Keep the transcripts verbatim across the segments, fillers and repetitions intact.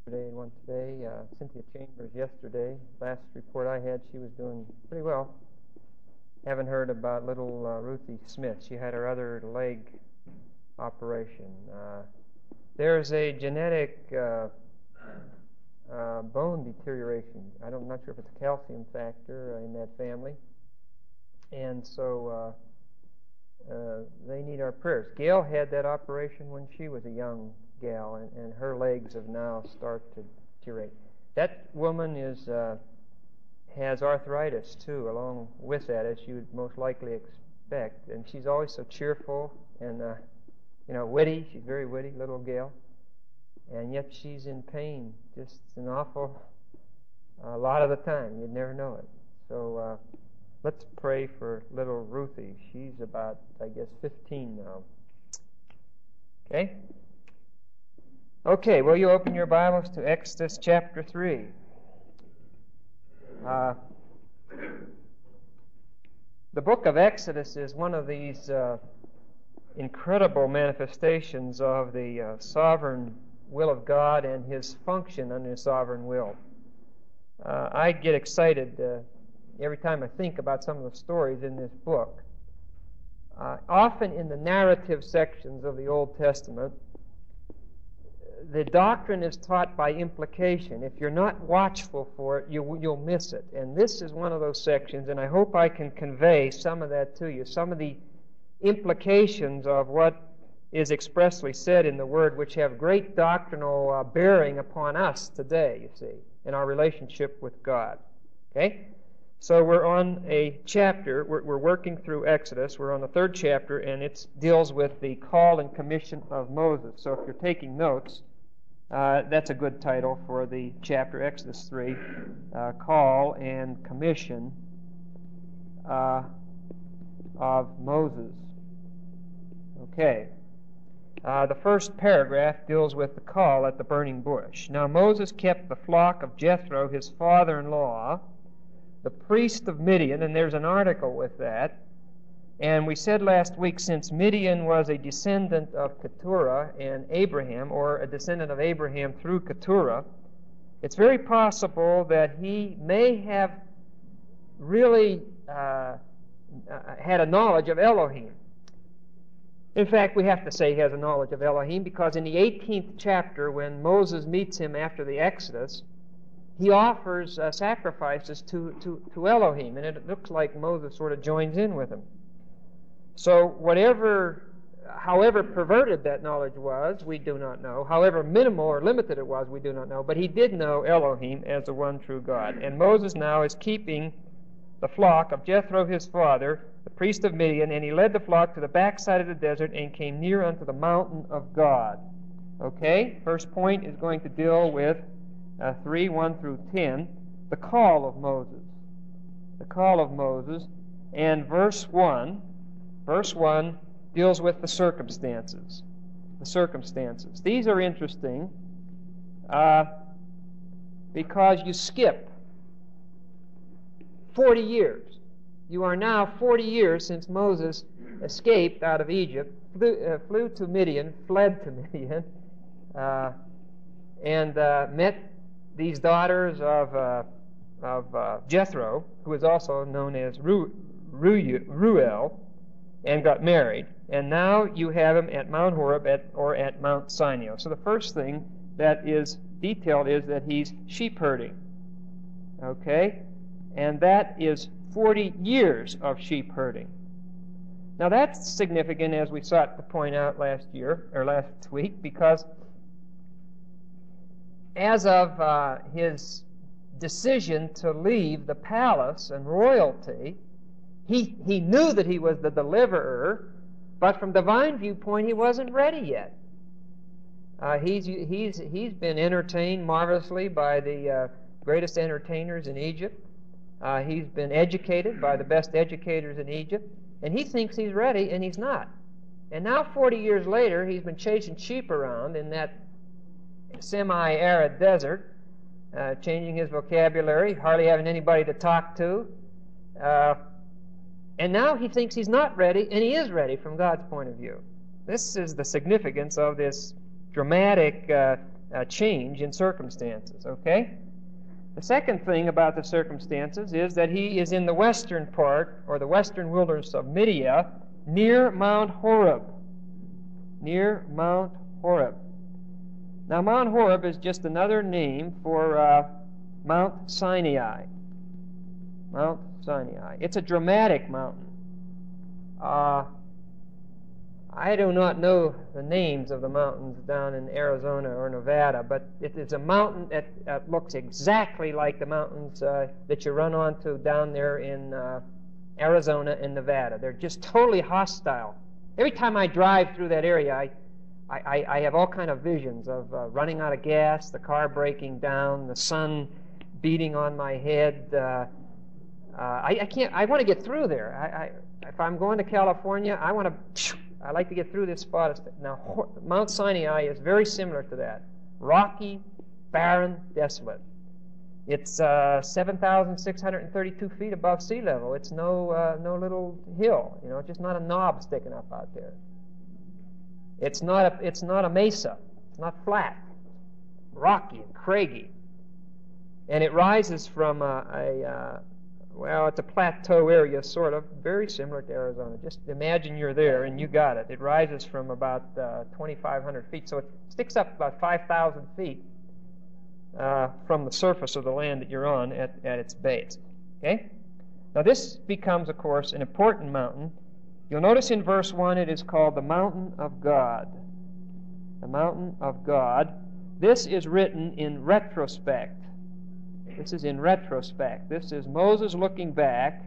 Today and one today. Uh, Cynthia Chambers yesterday. Last report I had, she was doing pretty well. Haven't heard about little uh, Ruthie Smith. She had her other leg operation. Uh, there's a genetic uh, uh, bone deterioration. I don't, I'm not sure if it's a calcium factor uh, in that family. And so uh, uh, they need our prayers. Gail had that operation when she was a young gal, and, and her legs have now started to deteriorate. That woman is uh, has arthritis too, along with that, as you would most likely expect. And she's always so cheerful and uh, you know witty. She's very witty, little gal, and yet she's in pain just an awful a lot of the time. You'd never know it. So uh, let's pray for little Ruthie. She's about, I guess, fifteen now. Okay. Okay, will you open your Bibles to Exodus chapter three? Uh, the book of Exodus is one of these uh, incredible manifestations of the uh, sovereign will of God and His function under His sovereign will. Uh, I get excited uh, every time I think about some of the stories in this book. Uh, often in the narrative sections of the Old Testament, the doctrine is taught by implication. If you're not watchful for it, you, you'll miss it. And this is one of those sections, and I hope I can convey some of that to you, some of the implications of what is expressly said in the Word, which have great doctrinal uh, bearing upon us today, you see, in our relationship with God. Okay? So we're on a chapter, we're, we're working through Exodus, we're on the third chapter, and it deals with the call and commission of Moses. So if you're taking notes, uh, that's a good title for the chapter, Exodus three, uh, Call and Commission uh, of Moses. Okay. Uh, the first paragraph deals with the call at the burning bush. Now Moses kept the flock of Jethro, his father-in-law, the priest of Midian, and there's an article with that. And we said last week, since Midian was a descendant of Keturah and Abraham, or a descendant of Abraham through Keturah, it's very possible that he may have really uh, had a knowledge of Elohim. In fact, we have to say he has a knowledge of Elohim, because in the eighteenth chapter, when Moses meets him after the Exodus, he offers uh, sacrifices to, to, to Elohim, and it looks like Moses sort of joins in with him. So whatever, however perverted that knowledge was, we do not know. However minimal or limited it was, we do not know. But he did know Elohim as the one true God. And Moses now is keeping the flock of Jethro his father, the priest of Midian, and he led the flock to the backside of the desert and came near unto the mountain of God. Okay? First point is going to deal with Uh, three, one through ten, the call of Moses. The call of Moses. And verse one, verse one deals with the circumstances. The circumstances. These are interesting uh, because you skip forty years. You are now forty years since Moses escaped out of Egypt, flew, uh, flew to Midian, fled to Midian, uh, and uh, met these daughters of uh, of uh, Jethro, who is also known as Ru- Ru- Ruel, and got married. And now you have him at Mount Horeb at, or at Mount Sinai. So the first thing that is detailed is that he's sheep herding. Okay? And that is forty years of sheep herding. Now that's significant, as we sought to point out last year, or last week, because as of uh, his decision to leave the palace and royalty, he, he knew that he was the deliverer, but from divine viewpoint, he wasn't ready yet. Uh, he's, he's, he's been entertained marvelously by the uh, greatest entertainers in Egypt. Uh, he's been educated by the best educators in Egypt, and he thinks he's ready, and he's not. And now, forty years later, he's been chasing sheep around in that semi-arid desert, uh, changing his vocabulary, hardly having anybody to talk to. Uh, and now he thinks he's not ready, and he is ready from God's point of view. This is the significance of this dramatic uh, uh, change in circumstances, okay? The second thing about the circumstances is that he is in the western part, or the western wilderness of Midian, near Mount Horeb. Near Mount Horeb. Now, Mount Horeb is just another name for uh, Mount Sinai. Mount Sinai. It's a dramatic mountain. Uh, I do not know the names of the mountains down in Arizona or Nevada, but it is a mountain that uh, looks exactly like the mountains uh, that you run onto down there in uh, Arizona and Nevada. They're just totally hostile. Every time I drive through that area, I, I, I have all kind of visions of uh, running out of gas, the car breaking down, the sun beating on my head. Uh, uh, I, I can't. I want to get through there. I, I, if I'm going to California, I want to. I like to get through this spot. Now, Mount Sinai is very similar to that. Rocky, barren, desolate. It's uh, seven thousand six hundred thirty-two feet above sea level. It's no uh, no little hill. You know, it's just not a knob sticking up out there. It's not a it's not a mesa. It's not flat. Rocky and craggy. And it rises from a, a uh, well, it's a plateau area, sort of, very similar to Arizona. Just imagine you're there, and you got it. It rises from about uh, twenty-five hundred feet, so it sticks up about five thousand feet uh, from the surface of the land that you're on at, at its base. Okay? Now, this becomes, of course, an important mountain. You'll notice in verse one it is called the Mountain of God. The Mountain of God. This is written in retrospect. This is in retrospect. This is Moses looking back,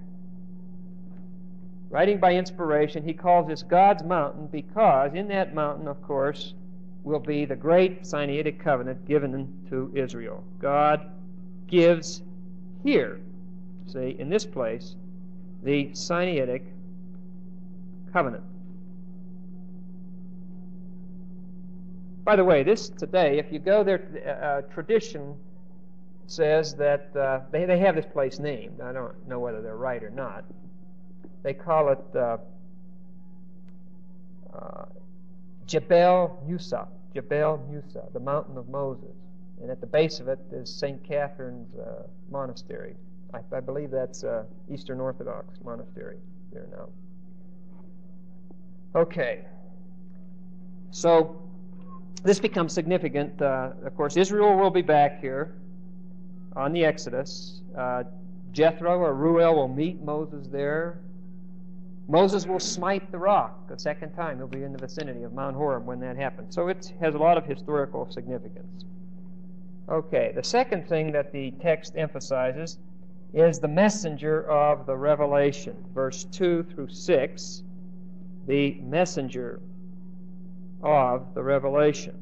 writing by inspiration. He calls this God's mountain because in that mountain, of course, will be the great Sinaitic covenant given to Israel. God gives here, see, in this place, the Sinaitic covenant. By the way, this today, if you go there, uh, tradition says that uh, they, they have this place named. I don't know whether they're right or not. They call it uh, uh, Jebel Musa, Jebel Musa, the mountain of Moses. And at the base of it is Saint Catherine's uh, monastery. I, I believe that's uh, Eastern Orthodox monastery there now. Okay. So this becomes significant. Uh, of course, Israel will be back here on the Exodus. Uh, Jethro or Ruel will meet Moses there. Moses will smite the rock a second time. He'll be in the vicinity of Mount Horeb when that happens. So it has a lot of historical significance. Okay, the second thing that the text emphasizes is the messenger of the revelation. Verse two through six, the messenger of the revelation.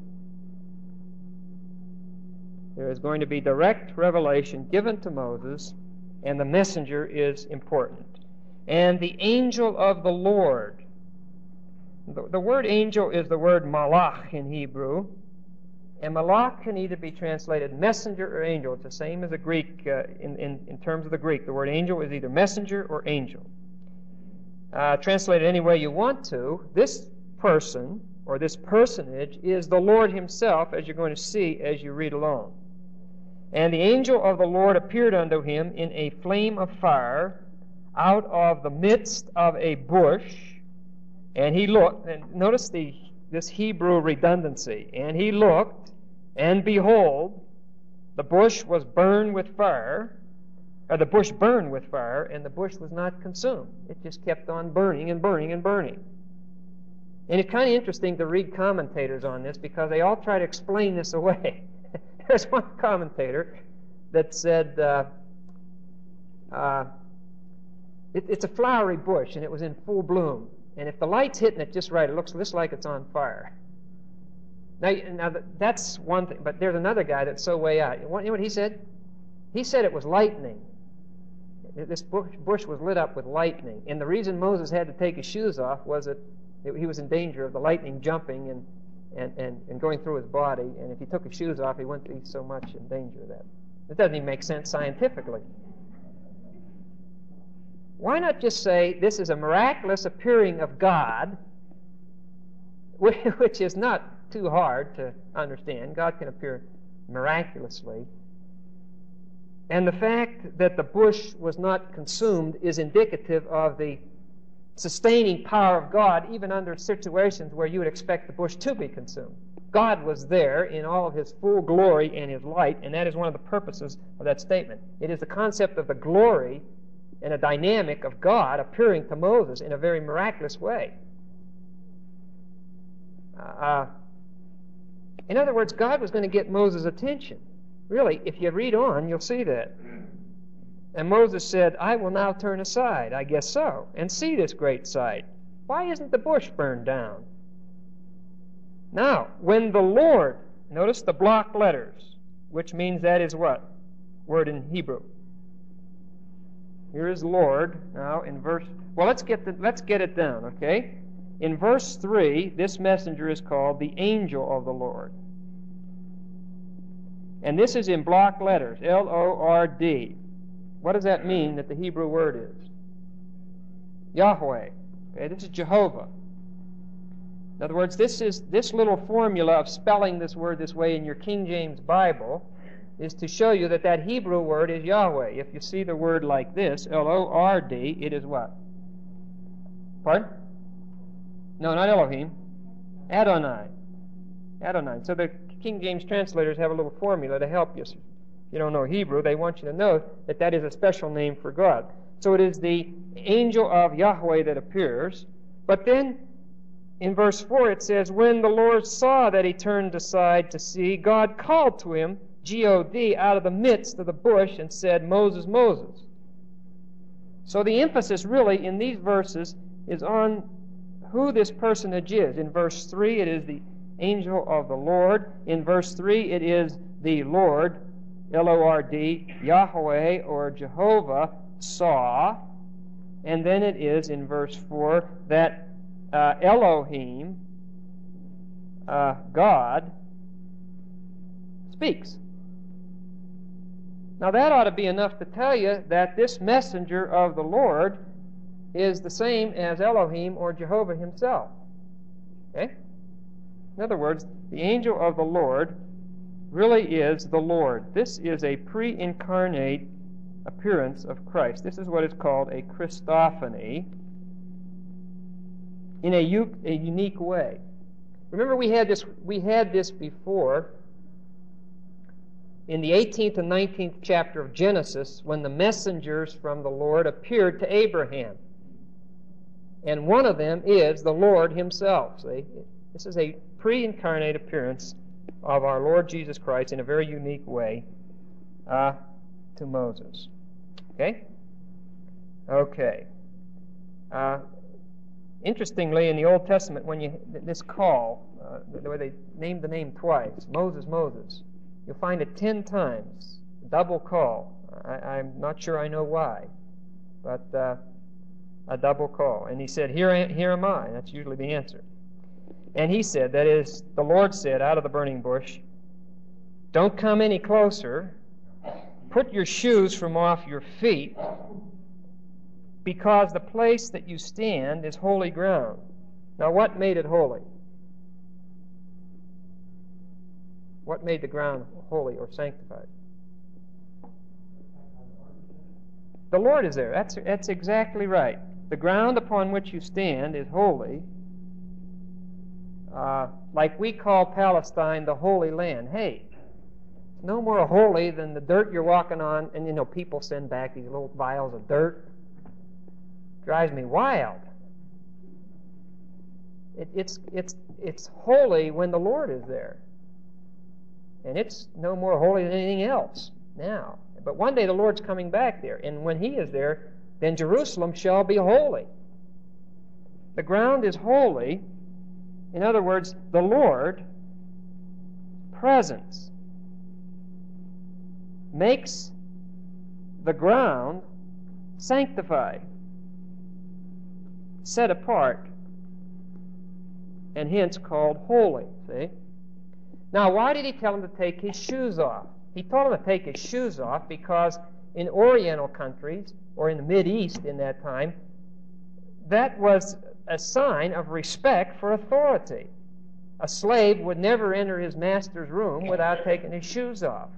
There is going to be direct revelation given to Moses, and the messenger is important. And the angel of the Lord. The, the word angel is the word malach in Hebrew, and malach can either be translated messenger or angel. It's the same as the Greek, uh, in, in, in terms of the Greek. The word angel is either messenger or angel. Uh, translated any way you want to, this person, or this personage, is the Lord himself, as you're going to see as you read along. And the angel of the Lord appeared unto him in a flame of fire out of the midst of a bush. And he looked, and notice the this Hebrew redundancy. And he looked, and behold, the bush was burned with fire, or the bush burned with fire, and the bush was not consumed. It just kept on burning and burning and burning. And it's kind of interesting to read commentators on this because they all try to explain this away. There's one commentator that said, uh, uh, it, it's a flowery bush and it was in full bloom. And if the light's hitting it just right, it looks just like it's on fire. Now, now that's one thing, but there's another guy that's so way out. You know what he said? He said it was lightning. This bush, bush was lit up with lightning. And the reason Moses had to take his shoes off was that he was in danger of the lightning jumping and And, and, and going through his body, and if he took his shoes off, he wouldn't be so much in danger of that. It doesn't even make sense scientifically. Why not just say this is a miraculous appearing of God, which is not too hard to understand. God can appear miraculously. And the fact that the bush was not consumed is indicative of the sustaining power of God, even under situations where you would expect the bush to be consumed. God was there in all of his full glory and his light, and that is one of the purposes of that statement. It is the concept of the glory and a dynamic of God appearing to Moses in a very miraculous way. Uh, in other words, God was going to get Moses' attention. Really, if you read on, you'll see that. And Moses said, I will now turn aside, I guess so, and see this great sight. Why isn't the bush burned down? Now, when the Lord, notice the block letters, which means that is what? Word in Hebrew. Here is Lord, now in verse, well, let's get, the, let's get it down, okay? In verse three, this messenger is called the angel of the Lord. And this is in block letters, L O R D. What does that mean that the Hebrew word is? Yahweh. Okay, this is Jehovah. In other words, this is this little formula of spelling this word this way in your King James Bible is to show you that that Hebrew word is Yahweh. If you see the word like this, L O R D, it is what? Pardon? No, not Elohim. Adonai. Adonai. So the King James translators have a little formula to help you. If you don't know Hebrew, they want you to know that that is a special name for God. So it is the angel of Yahweh that appears. But then in verse four it says, when the Lord saw that he turned aside to see, God called to him, G O D, out of the midst of the bush and said, Moses, Moses. So the emphasis really in these verses is on who this personage is. In verse three it is the angel of the Lord. In verse three it is the Lord, L O R D, Yahweh or Jehovah saw. And then it is in verse four that uh, Elohim, uh, God, speaks. Now that ought to be enough to tell you that this messenger of the Lord is the same as Elohim or Jehovah himself. Okay? In other words, the angel of the Lord really is the Lord. This is a pre-incarnate appearance of Christ. This is what is called a Christophany in a, u- a unique way. Remember, we had this we had this before in the eighteenth and nineteenth chapter of Genesis when the messengers from the Lord appeared to Abraham. And one of them is the Lord himself. See? This is a pre-incarnate appearance of our Lord Jesus Christ in a very unique way uh, to Moses. Okay? Okay. Uh, interestingly, in the Old Testament, when you this call, uh, the way they named the name twice, Moses, Moses, you'll find it ten times, double call. I, I'm not sure I know why, but uh, a double call. And he said, here, I, here am I. That's usually the answer. And he said, that is, the Lord said out of the burning bush, don't come any closer. Put your shoes from off your feet, because the place that you stand is holy ground. Now, what made it holy? What made the ground holy or sanctified? The Lord is there. That's, that's exactly right. The ground upon which you stand is holy. Uh, like we call Palestine the Holy Land. Hey, it's no more holy than the dirt you're walking on. And, you know, people send back these little vials of dirt. Drives me wild. It, it's, it's, it's holy when the Lord is there. And it's no more holy than anything else now. But one day the Lord's coming back there. And when he is there, then Jerusalem shall be holy. The ground is holy. In other words, the Lord's presence makes the ground sanctified, set apart, and hence called holy. See? Now, why did he tell him to take his shoes off? He told him to take his shoes off because in Oriental countries, or in the Mideast in that time, that was a sign of respect for authority. a slave would never enter his master's room without taking his shoes off.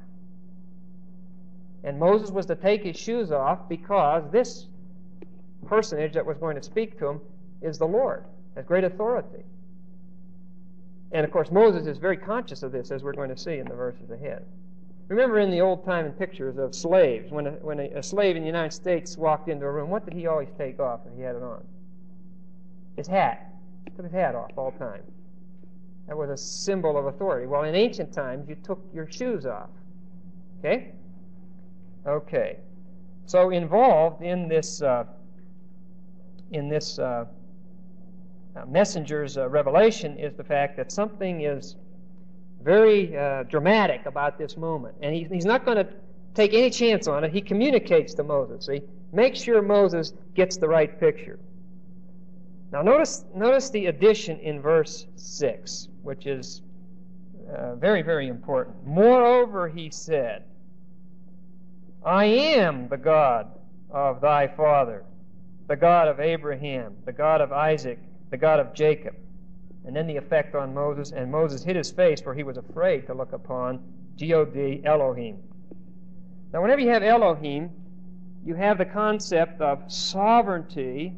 And Moses was to take his shoes off because this personage that was going to speak to him is the Lord, has great authority. And of course, Moses is very conscious of this, as we're going to see in the verses ahead. Remember in the old-time pictures of slaves, when, a, when a, a slave in the United States walked into a room, what did he always take off if he had it on? His hat. He took his hat off all the time. That was a symbol of authority. Well, in ancient times, you took your shoes off. Okay? Okay. So involved in this uh, in this uh, uh, messenger's uh, revelation is the fact that something is very uh, dramatic about this moment. And he, he's not going to take any chance on it. He communicates to Moses. See? Make sure Moses gets the right picture. Now notice, notice the addition in verse six, which is uh, very, very important. Moreover, he said, I am the God of thy father, the God of Abraham, the God of Isaac, the God of Jacob. And then the effect on Moses, and Moses hid his face, for he was afraid to look upon G O D, Elohim. Now, whenever you have Elohim, you have the concept of sovereignty,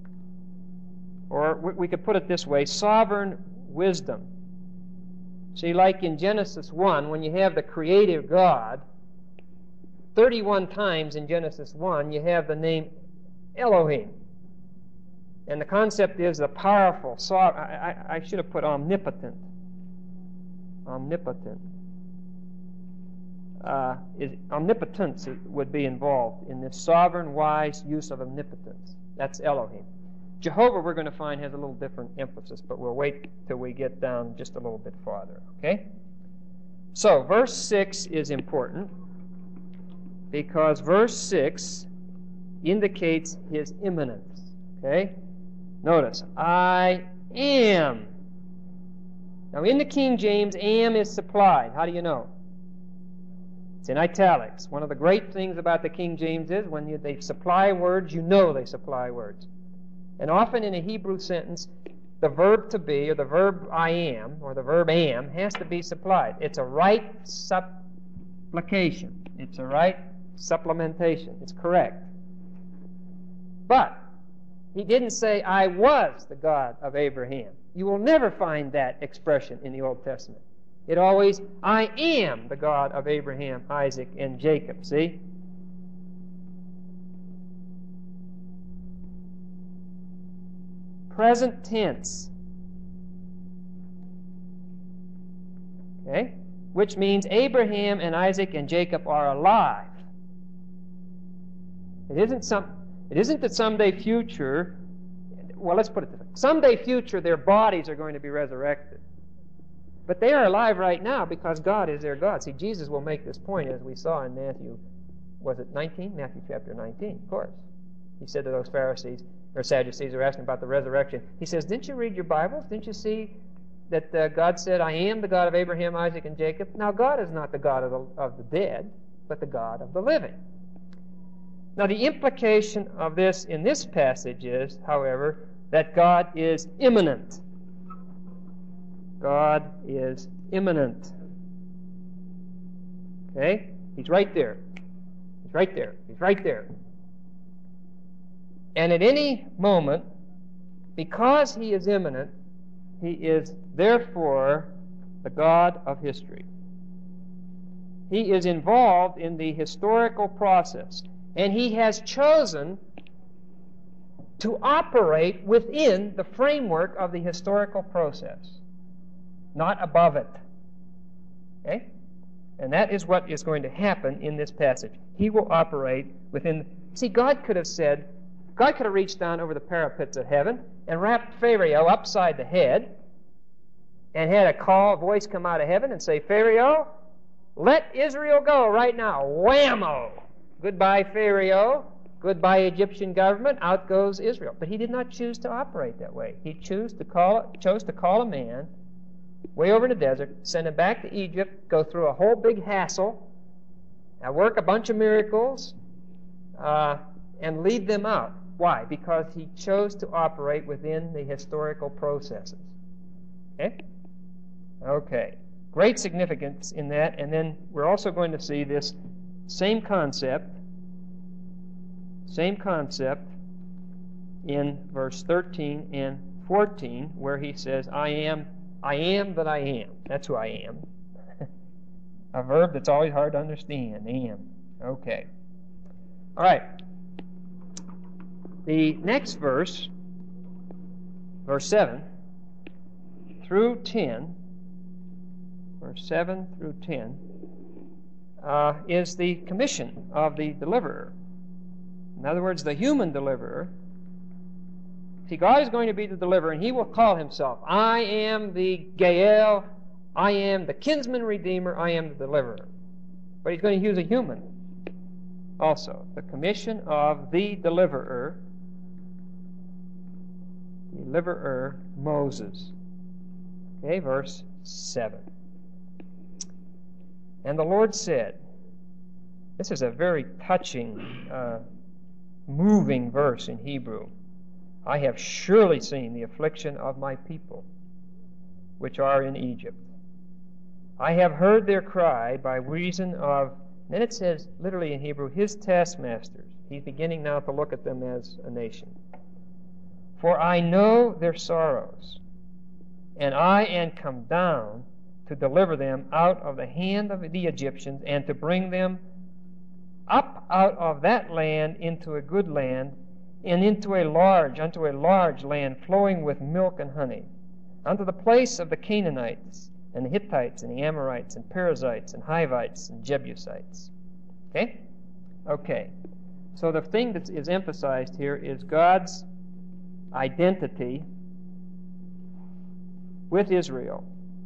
or we could put it this way, sovereign wisdom. See, like in Genesis one, when you have the creative God, thirty-one times in Genesis one, you have the name Elohim. And the concept is the powerful, so I, I, I should have put omnipotent. Omnipotent. Uh, is, omnipotence would be involved in this sovereign, wise use of omnipotence. That's Elohim. Jehovah, we're going to find, has a little different emphasis, but we'll wait till we get down just a little bit farther. Okay? So, verse six is important because verse six indicates his immanence. Okay? Notice, I am. Now, in the King James, am is supplied. How do you know? It's in italics. One of the great things about the King James is when you, they supply words, you know they supply words. And often in a Hebrew sentence, the verb to be, or the verb I am, or the verb am, has to be supplied. It's a right supplication. It's a right supplementation. It's correct. But he didn't say, I was the God of Abraham. You will never find that expression in the Old Testament. It always, I am the God of Abraham, Isaac, and Jacob. See? Present tense. Okay? Which means Abraham and Isaac and Jacob are alive. It isn't some It isn't that someday future, well, let's put it this way. Someday future, their bodies are going to be resurrected. But they are alive right now because God is their God. See, Jesus will make this point, as we saw in Matthew, was it nineteen? Matthew chapter nineteen, of course. He said to those Pharisees, or Sadducees, who were asking about the resurrection, he says, didn't you read your Bibles? Didn't you see that uh, God said, I am the God of Abraham, Isaac, and Jacob? Now, God is not the God of the, of the dead, but the God of the living. Now, the implication of this in this passage is, however, that God is immanent. God is immanent. Okay? He's right there. He's right there. He's right there. And at any moment, because he is immanent, he is therefore the God of history. He is involved in the historical process. And he has chosen to operate within the framework of the historical process, not above it. Okay? And that is what is going to happen in this passage. He will operate within... See, God could have said, God could have reached down over the parapets of heaven and wrapped Pharaoh upside the head and had a call, a voice come out of heaven and say, Pharaoh, let Israel go right now. Whammo! Goodbye, Pharaoh. Goodbye, Egyptian government. Out goes Israel. But he did not choose to operate that way. He chose to call, chose to call a man way over in the desert, send him back to Egypt, go through a whole big hassle, and work a bunch of miracles, uh, and lead them out. Why? Because he chose to operate within the historical processes. Okay? Okay. Great significance in that. And then we're also going to see this same concept, same concept in verse thirteen and fourteen, where he says, I am, I am that I am. That's who I am. A verb that's always hard to understand. Am. Okay. All right. The next verse, verse seven through ten, verse seven through ten, uh, is the commission of the deliverer. In other words, the human deliverer. See, God is going to be the deliverer, and He will call Himself, I am the Gael, I am the kinsman redeemer, I am the deliverer. But He's going to use a human also. The commission of the deliverer, deliverer Moses. Okay, verse seven. And the Lord said, this is a very touching, uh, moving verse in Hebrew. I have surely seen the affliction of my people, which are in Egypt. I have heard their cry by reason of, then it says literally in Hebrew, His taskmasters. He's beginning now to look at them as a nation. For I know their sorrows, and I am come down to deliver them out of the hand of the Egyptians, and to bring them up out of that land into a good land, and into a large, unto a large land flowing with milk and honey, unto the place of the Canaanites, and the Hittites, and the Amorites, and Perizzites, and Hivites, and Jebusites. Okay? Okay. So the thing that is emphasized here is God's identity with Israel.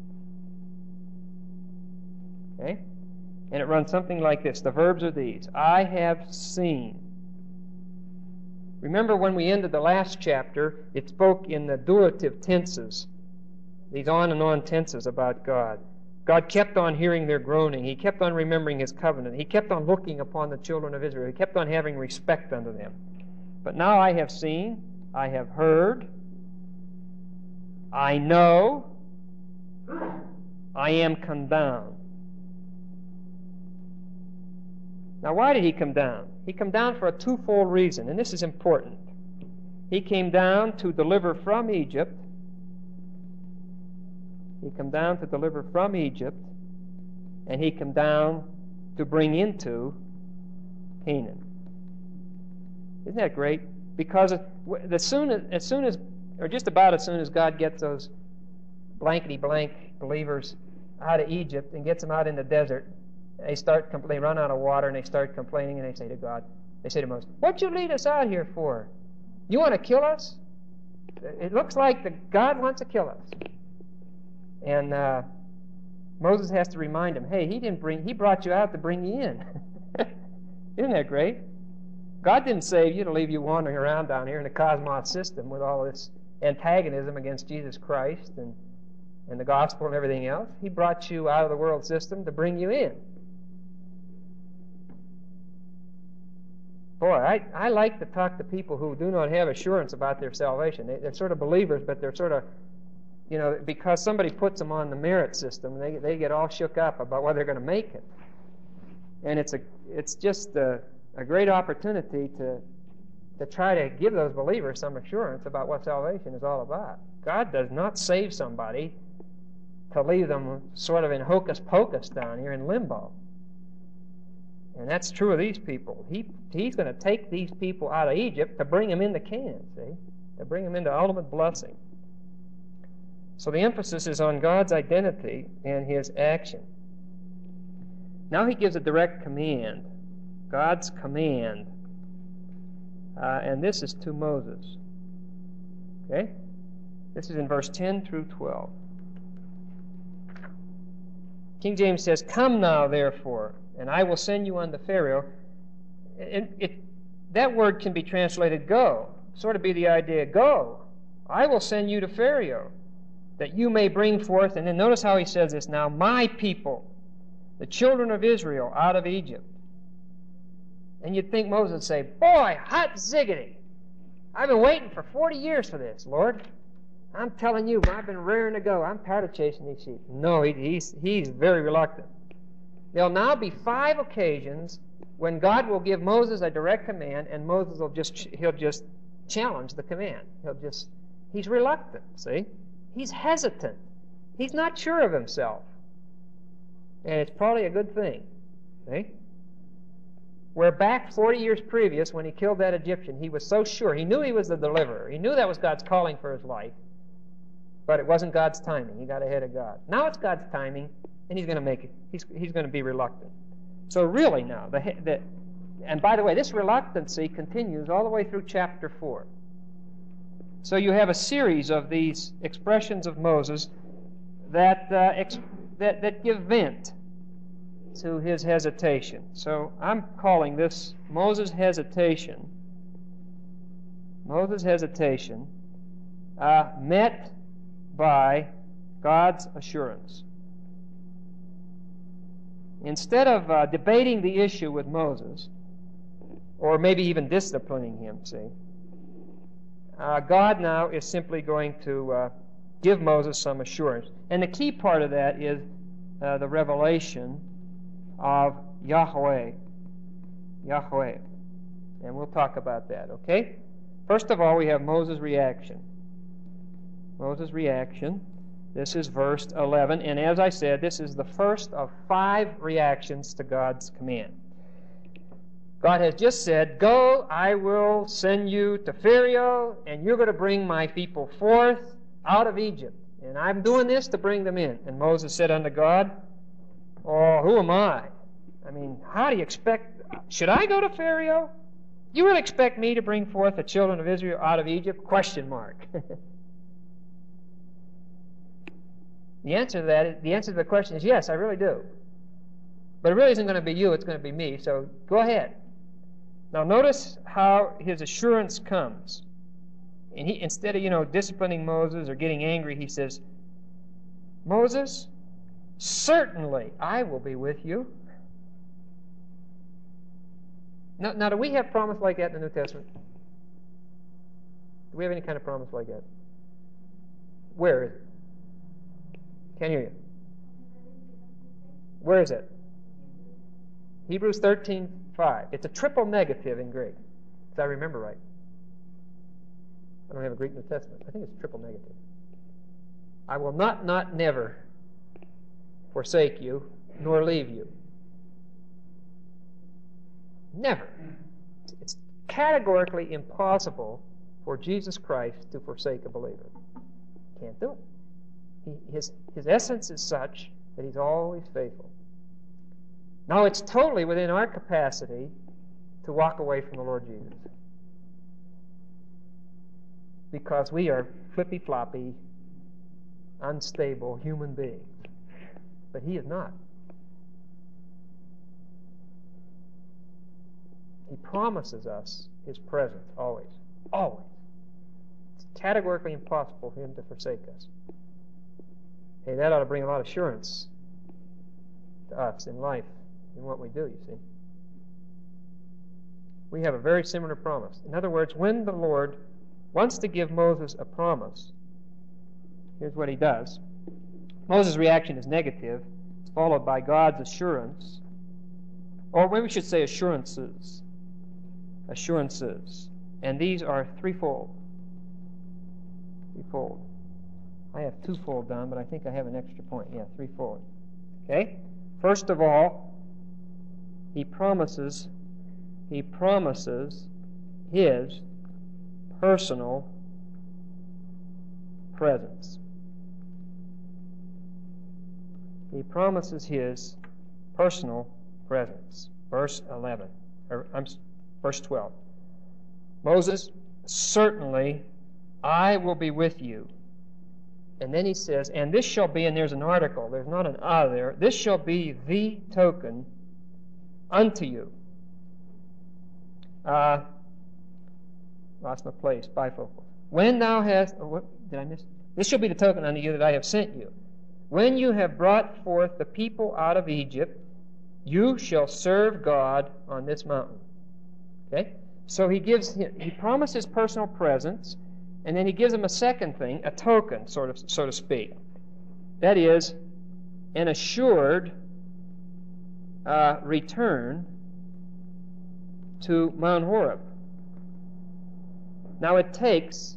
Okay? And it runs something like this. The verbs are these. I have seen. Remember when we ended the last chapter, it spoke in the durative tenses, these on and on tenses about God. God kept on hearing their groaning. He kept on remembering His covenant. He kept on looking upon the children of Israel. He kept on having respect unto them. But now I have seen, I have heard, I know, I am come down. Now, why did He come down? He came down for a twofold reason, and this is important. He came down to deliver from Egypt. He came down to deliver from Egypt, and He came down to bring into Canaan. Isn't that great? Because as soon as, as soon as, or just about as soon as God gets those blankety-blank believers out of Egypt and gets them out in the desert, they start, they run out of water, and they start complaining, and they say to God, they say to Moses, what'd you lead us out here for? You want to kill us? It looks like the God wants to kill us. And uh, Moses has to remind him, hey, he didn't bring, he brought you out to bring you in. Isn't that great? God didn't save you to leave you wandering around down here in the cosmos system with all this antagonism against Jesus Christ and, and the gospel and everything else. He brought you out of the world system to bring you in. Boy, I, I like to talk to people who do not have assurance about their salvation. They, they're sort of believers, but they're sort of, you know, because somebody puts them on the merit system, they they get all shook up about whether they're going to make it. And it's a it's just a, a great opportunity to to try to give those believers some assurance about what salvation is all about. God does not save somebody to leave them sort of in hocus pocus down here in limbo. And that's true of these people. He He's going to take these people out of Egypt to bring them into Canaan, see? To bring them into ultimate blessing. So the emphasis is on God's identity and His action. Now He gives a direct command. God's command. Uh, and this is to Moses. Okay? This is in verse ten through twelve. King James says, come now, therefore, and I will send you unto Pharaoh. It, it, that word can be translated go. Sort of be the idea, go. I will send you to Pharaoh, that you may bring forth, and then notice how he says this now, my people, the children of Israel, out of Egypt. And you'd think Moses would say, boy, hot ziggity. I've been waiting for forty years for this, Lord. I'm telling you, I've been raring to go. I'm tired of chasing these sheep. No, he, he's, he's very reluctant. There'll now be five occasions when God will give Moses a direct command, and Moses will just, he'll just challenge the command. He'll just, he's reluctant, see? He's hesitant. He's not sure of himself. And it's probably a good thing, see? Where back forty years previous, when he killed that Egyptian, he was so sure. He knew he was the deliverer. He knew that was God's calling for his life. But it wasn't God's timing. He got ahead of God. Now it's God's timing, and he's going to make it. He's, he's going to be reluctant. So really now, the, the, and by the way, this reluctancy continues all the way through chapter four. So you have a series of these expressions of Moses that, uh, ex, that, that give vent to his hesitation. So I'm calling this Moses' hesitation, Moses' hesitation, uh, met by God's assurance. Instead of uh, debating the issue with Moses, or maybe even disciplining him, see, uh, God now is simply going to uh, give Moses some assurance. And the key part of that is uh, the revelation of Yahweh. Yahweh. And we'll talk about that, okay? First of all, we have Moses' reaction. Moses' reaction. This is verse eleven. And as I said, this is the first of five reactions to God's command. God has just said, "Go, I will send you to Pharaoh, and you're going to bring my people forth out of Egypt. And I'm doing this to bring them in." And Moses said unto God, "Oh, who am I? I mean, how do you expect... Should I go to Pharaoh? You really expect me to bring forth the children of Israel out of Egypt?" Question mark. The answer to that, is, the answer to the question is yes, I really do. But it really isn't going to be you, it's going to be me, so go ahead. Now notice how his assurance comes. And he, instead of, you know, disciplining Moses or getting angry, he says, "Moses, certainly I will be with you." Now, now, do we have promise like that in the New Testament? Do we have any kind of promise like that? Where is it? Can't hear you. Where is it? Hebrews thirteen five. It's a triple negative in Greek, if I remember right. I don't have a Greek New Testament. I think it's triple negative. "I will not, not, never forsake you, nor leave you." Never. It's categorically impossible for Jesus Christ to forsake a believer. Can't do it. He, his, his essence is such that he's always faithful. Now, it's totally within our capacity to walk away from the Lord Jesus, because we are flippy-floppy, unstable human beings. But he is not. He promises us his presence always. Always. It's categorically impossible for him to forsake us. Hey, that ought to bring a lot of assurance to us in life, in what we do, you see. We have a very similar promise. In other words, when the Lord wants to give Moses a promise, here's what he does. Moses' reaction is negative. It's followed by God's assurance. Or maybe we should say assurances. Assurances. And these are threefold. Threefold. I have twofold done, but I think I have an extra point. Yeah, threefold. Okay? First of all, he promises, he promises his personal presence. He promises his personal presence. Verse eleven, or I'm verse twelve. "Moses, certainly I will be with you." And then he says, "And this shall be," and there's an article, there's not an ah there, "this shall be the token unto you." Uh, lost my place, bifocal. "When thou hast," oh, what did I miss? "This shall be the token unto you that I have sent you. When you have brought forth the people out of Egypt, you shall serve God on this mountain." Okay? So he gives, he promises personal presence. And then he gives them a second thing, a token, sort of, so to speak. That is, an assured uh, return to Mount Horeb. Now it takes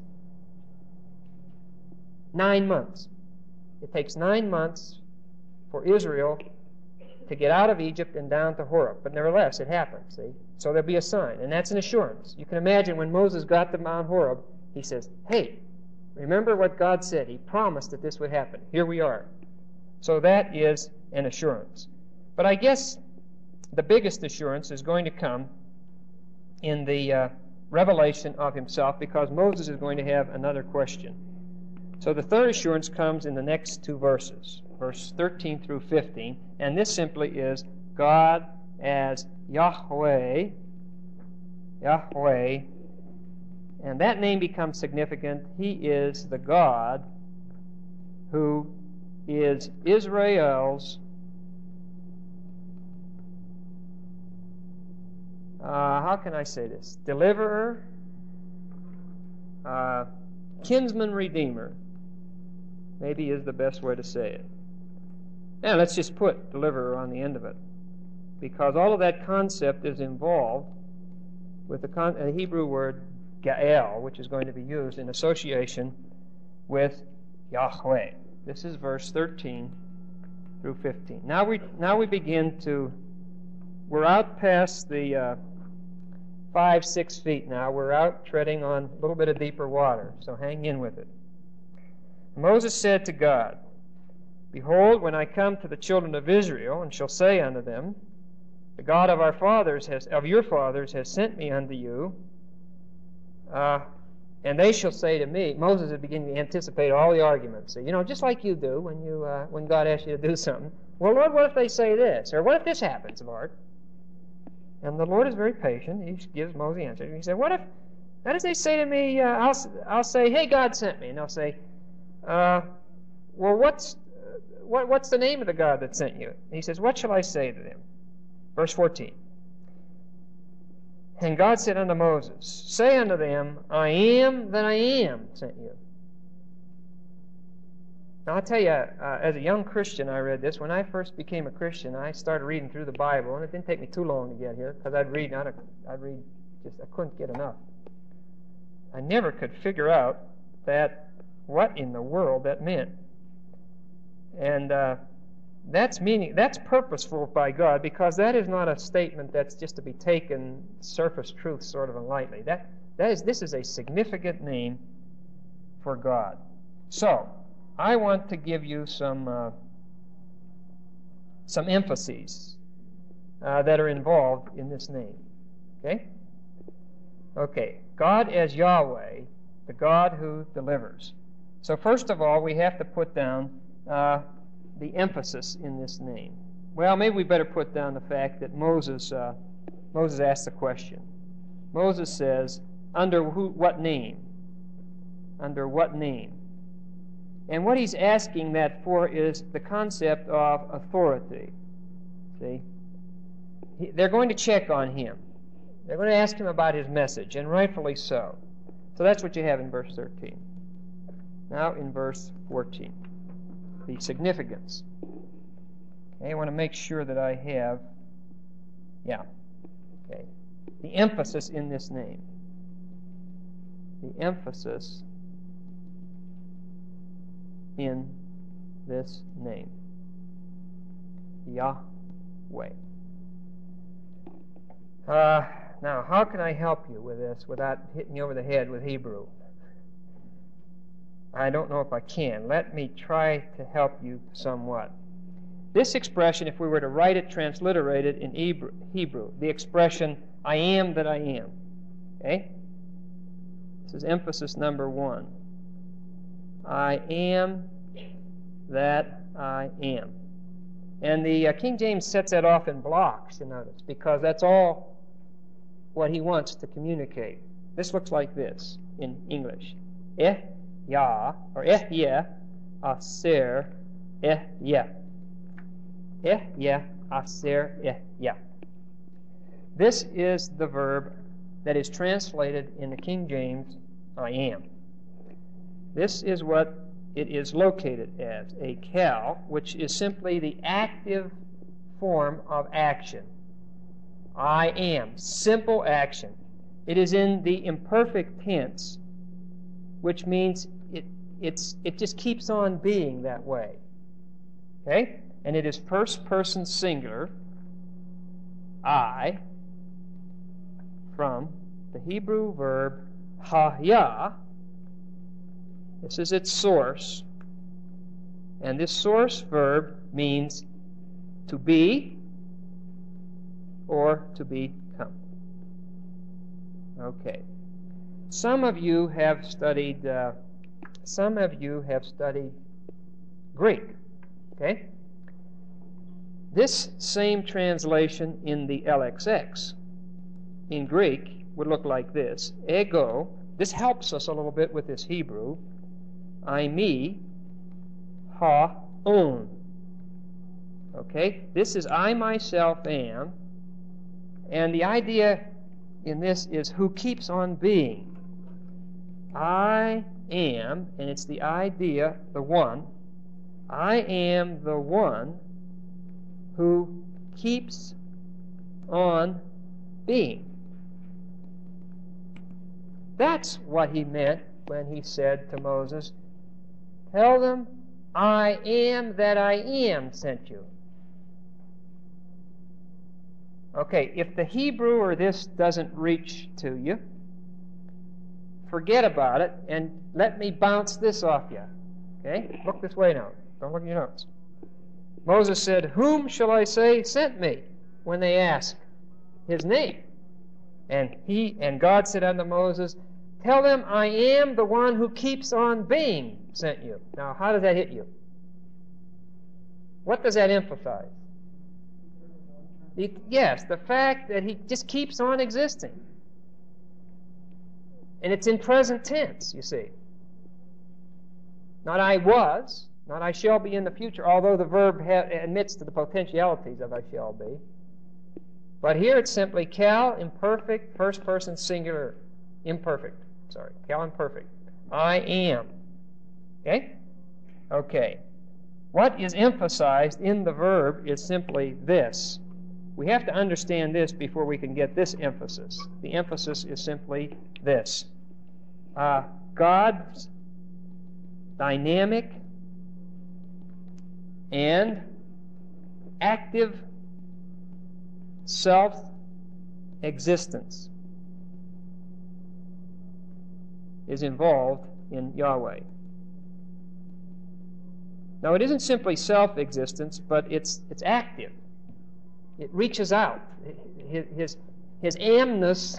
nine months. It takes nine months for Israel to get out of Egypt and down to Horeb. But nevertheless, it happens, see? So there'll be a sign, and that's an assurance. You can imagine when Moses got to Mount Horeb, he says, hey, remember what God said. He promised that this would happen. Here we are. So that is an assurance. But I guess the biggest assurance is going to come in the uh, revelation of himself, because Moses is going to have another question. So the third assurance comes in the next two verses, verse thirteen through fifteen, and this simply is God as Yahweh, Yahweh, and that name becomes significant. He is the God who is Israel's uh, how can I say this? Deliverer, uh, kinsman redeemer, maybe is the best way to say it. Now let's just put deliverer on the end of it, because all of that concept is involved with the con- uh, Hebrew word Gael, which is going to be used in association with Yahweh. This is verse thirteen through fifteen. Now we now we begin to, we're out past the uh, five, six feet now. We're out treading on a little bit of deeper water, so hang in with it. Moses said to God, Behold, when I come to the children of Israel, and shall say unto them, The God of our fathers has, of your fathers has sent me unto you, uh, and they shall say to me, Moses is beginning to anticipate all the arguments. So, you know, just like you do when you uh, when God asks you to do something. Well, Lord, what if they say this? Or what if this happens, Lord? And the Lord is very patient. He gives Moses the answer. He said, what if, what if they say to me, uh, I'll, I'll say, hey, God sent me. And they'll say, uh, well, what's, uh, what, what's the name of the God that sent you? And he says, what shall I say to them? Verse fourteen. And God said unto Moses, Say unto them, I am that I am sent you. Now, I'll tell you, uh, as a young Christian, I read this. When I first became a Christian, I started reading through the Bible, and it didn't take me too long to get here, because I'd read, I'd, I'd read, just I couldn't get enough. I never could figure out that what in the world that meant. And uh, that's meaning, that's purposeful by God, because that is not a statement that's just to be taken surface truth sort of and lightly. That that is this is a significant name for God. So I want to give you some uh, some emphases uh, that are involved in this name. Okay? Okay. God as Yahweh, the God who delivers. So first of all, we have to put down uh, the emphasis in this name. Well, maybe we better put down the fact that Moses uh, Moses asked the question. Moses says, under who, what name? Under what name? And what he's asking that for is the concept of authority. See? He, they're going to check on him. They're going to ask him about his message, and rightfully so. So that's what you have in verse thirteen. Now in verse fourteen. The significance. Okay, I want to make sure that I have, yeah, okay, the emphasis in this name. The emphasis in this name. Yahweh. Uh, now, how can I help you with this without hitting you over the head with Hebrew? I don't know if I can. Let me try to help you somewhat. This expression, if we were to write it transliterated in Hebrew, the expression, I am that I am. Okay? This is emphasis number one. I am that I am. And the uh, King James sets that off in blocks, you notice, because that's all what he wants to communicate. This looks like this in English. Eh? Yah, or Ehyeh, Aser, Ehyeh. Ehyeh, Aser, Ehyeh. This is the verb that is translated in the King James, I am. This is what it is located as, a kal, which is simply the active form of action. I am, simple action. It is in the imperfect tense, which means it, it's, it just keeps on being that way. Okay? And it is first person singular, I, from the Hebrew verb haya. This is its source. And this source verb means to be or to become. Okay. Some of you have studied, uh, some of you have studied Greek. Okay? This same translation in the L X X in Greek would look like this. Ego, this helps us a little bit with this Hebrew. I, me, ha, on. Okay? This is I myself am. And the idea in this is who keeps on being. I am, and it's the idea, the one. I am the one who keeps on being. That's what he meant when he said to Moses, tell them, I am that I am sent you. Okay, if the Hebrew or this doesn't reach to you, forget about it and let me bounce this off you. Okay? Look this way now. Don't look at your notes. Moses said, whom shall I say sent me? When they ask his name. And he and God said unto Moses, tell them I am the one who keeps on being sent you. Now, how does that hit you? What does that emphasize? The, yes, the fact that he just keeps on existing. And it's in present tense, you see. Not I was, not I shall be in the future, although the verb ha- admits to the potentialities of I shall be. But here it's simply kal, imperfect, first person singular, imperfect. Sorry, kal imperfect. I am. Okay? Okay. What is emphasized in the verb is simply this. We have to understand this before we can get this emphasis. The emphasis is simply this. Uh, God's dynamic and active self-existence is involved in Yahweh. Now, it isn't simply self-existence, but it's it's active. It reaches out. His, his, his amness.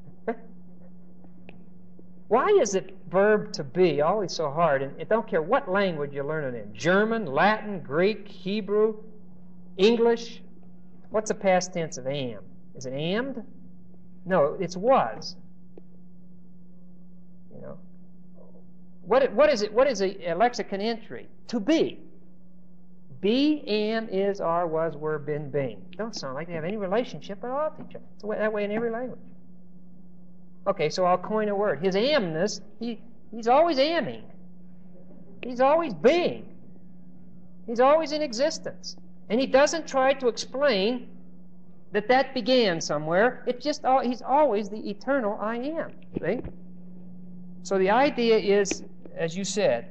Why is it verb to be always so hard? And it don't care what language you learn it in. German, Latin, Greek, Hebrew, English. What's the past tense of am? Is it ammed? No, it's was. You know. What, what is it? What is a, a lexicon entry? To be. Be, am, is, are, was, were, been, being. Don't sound like they have any relationship at all to each other. It's that way in every language. Okay, so I'll coin a word. His amness, he, he's always amming. He's always being. He's always in existence. And he doesn't try to explain that that began somewhere. It just he's always the eternal I am. See? So the idea is, as you said,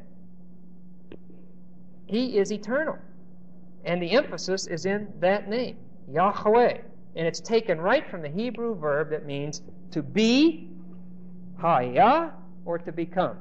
he is eternal. And the emphasis is in that name, Yahweh. And it's taken right from the Hebrew verb that means to be, haya, or to become.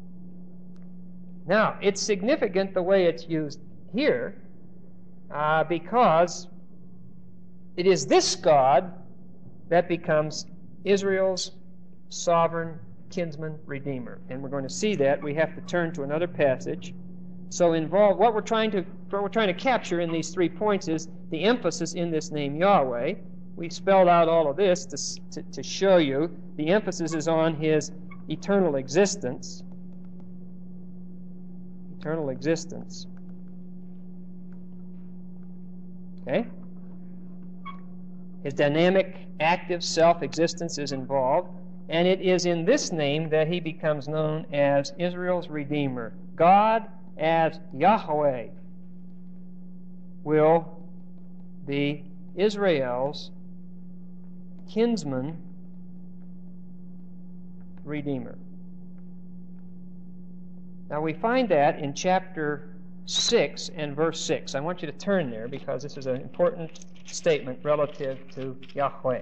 Now, it's significant the way it's used here uh, because it is this God that becomes Israel's sovereign kinsman redeemer. And we're going to see that. We have to turn to another passage. So involved, what we're trying to what we're trying to capture in these three points is the emphasis in this name Yahweh. We've spelled out all of this to, to, to show you the emphasis is on his eternal existence. Eternal existence. Okay? His dynamic, active self-existence is involved. And it is in this name that he becomes known as Israel's Redeemer. God as Yahweh will be Israel's kinsman redeemer. Now we find that in chapter six and verse six. I want you to turn there because this is an important statement relative to Yahweh.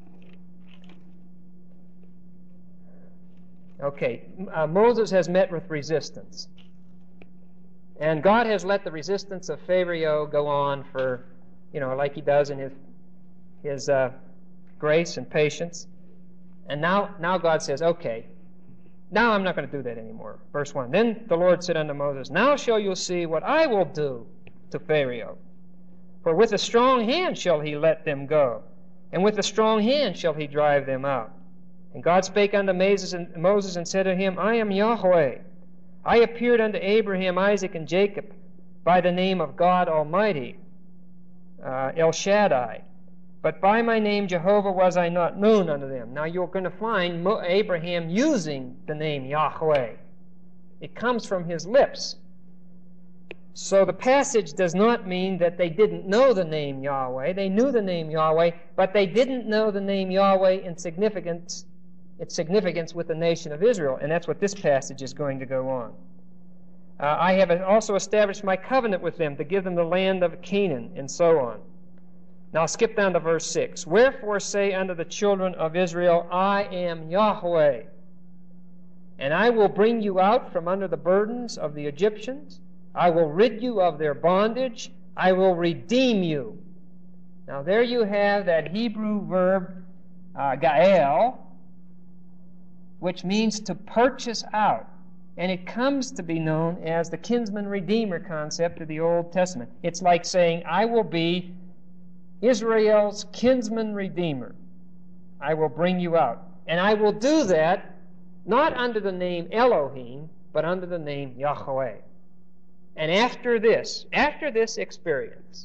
Okay, uh, Moses has met with resistance. And God has let the resistance of Pharaoh go on for, you know, like he does in his, his uh, grace and patience. And now, now God says, okay, now I'm not going to do that anymore. Verse one, then the Lord said unto Moses, now shall you see what I will do to Pharaoh. For with a strong hand shall he let them go, and with a strong hand shall he drive them out. And God spake unto Moses and, Moses and said to him, I am Yahweh. I appeared unto Abraham, Isaac, and Jacob by the name of God Almighty, uh, El Shaddai. But by my name Jehovah was I not known unto them. Now you're going to find Mo- Abraham using the name Yahweh. It comes from his lips. So the passage does not mean that they didn't know the name Yahweh. They knew the name Yahweh, but they didn't know the name Yahweh in significance, its significance with the nation of Israel. And that's what this passage is going to go on. Uh, I have also established my covenant with them to give them the land of Canaan, and so on. Now skip down to verse six. Wherefore say unto the children of Israel, I am Yahweh, and I will bring you out from under the burdens of the Egyptians. I will rid you of their bondage. I will redeem you. Now there you have that Hebrew verb, uh, gael, which means to purchase out. And it comes to be known as the kinsman redeemer concept of the Old Testament. It's like saying, I will be Israel's kinsman redeemer. I will bring you out. And I will do that not under the name Elohim, but under the name Yahweh. And after this, after this experience,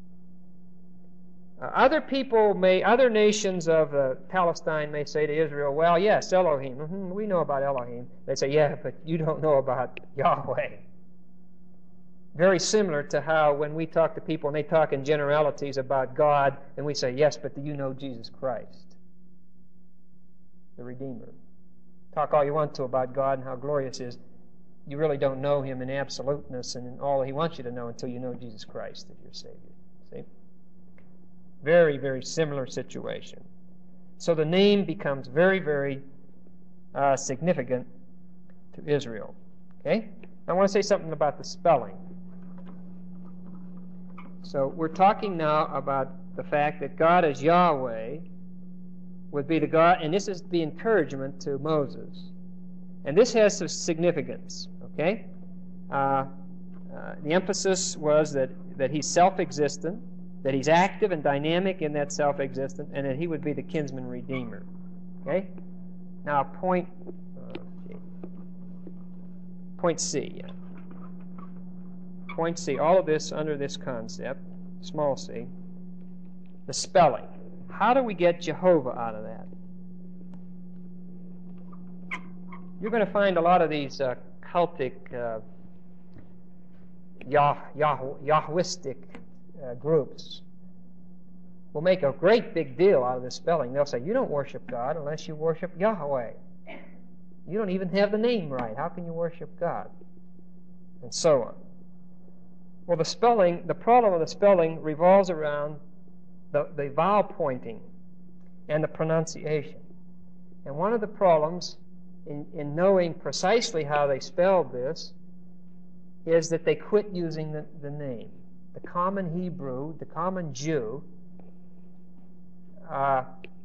uh, other people may, other nations of uh, Palestine may say to Israel, well, yes, Elohim. Mm-hmm, we know about Elohim. They say, yeah, but you don't know about Yahweh. Very similar to how when we talk to people and they talk in generalities about God, and we say, yes, but do you know Jesus Christ, the Redeemer? Talk all you want to about God and how glorious He is. You really don't know Him in absoluteness and in all He wants you to know until you know Jesus Christ as your Savior. See? Very, very similar situation. So the name becomes very, very uh, significant to Israel. Okay? I want to say something about the spelling. So we're talking now about the fact that God as Yahweh would be the God, and this is the encouragement to Moses. And this has some significance, okay? Uh, uh, the emphasis was that, that he's self-existent, that he's active and dynamic in that self-existent, and that he would be the kinsman redeemer, okay? Now, point, uh, point C. Yeah. Point C, all of this under this concept, small c, the spelling. How do we get Jehovah out of that? You're going to find a lot of these uh, cultic, uh, Yah, Yah, Yahwistic uh, groups will make a great big deal out of this spelling. They'll say, you don't worship God unless you worship Yahweh. You don't even have the name right. How can you worship God? And so on. Well, the spelling, the problem of the spelling revolves around the, the vowel pointing and the pronunciation. And one of the problems in, in knowing precisely how they spelled this is that they quit using the, the name. The common Hebrew, the common Jew, uh,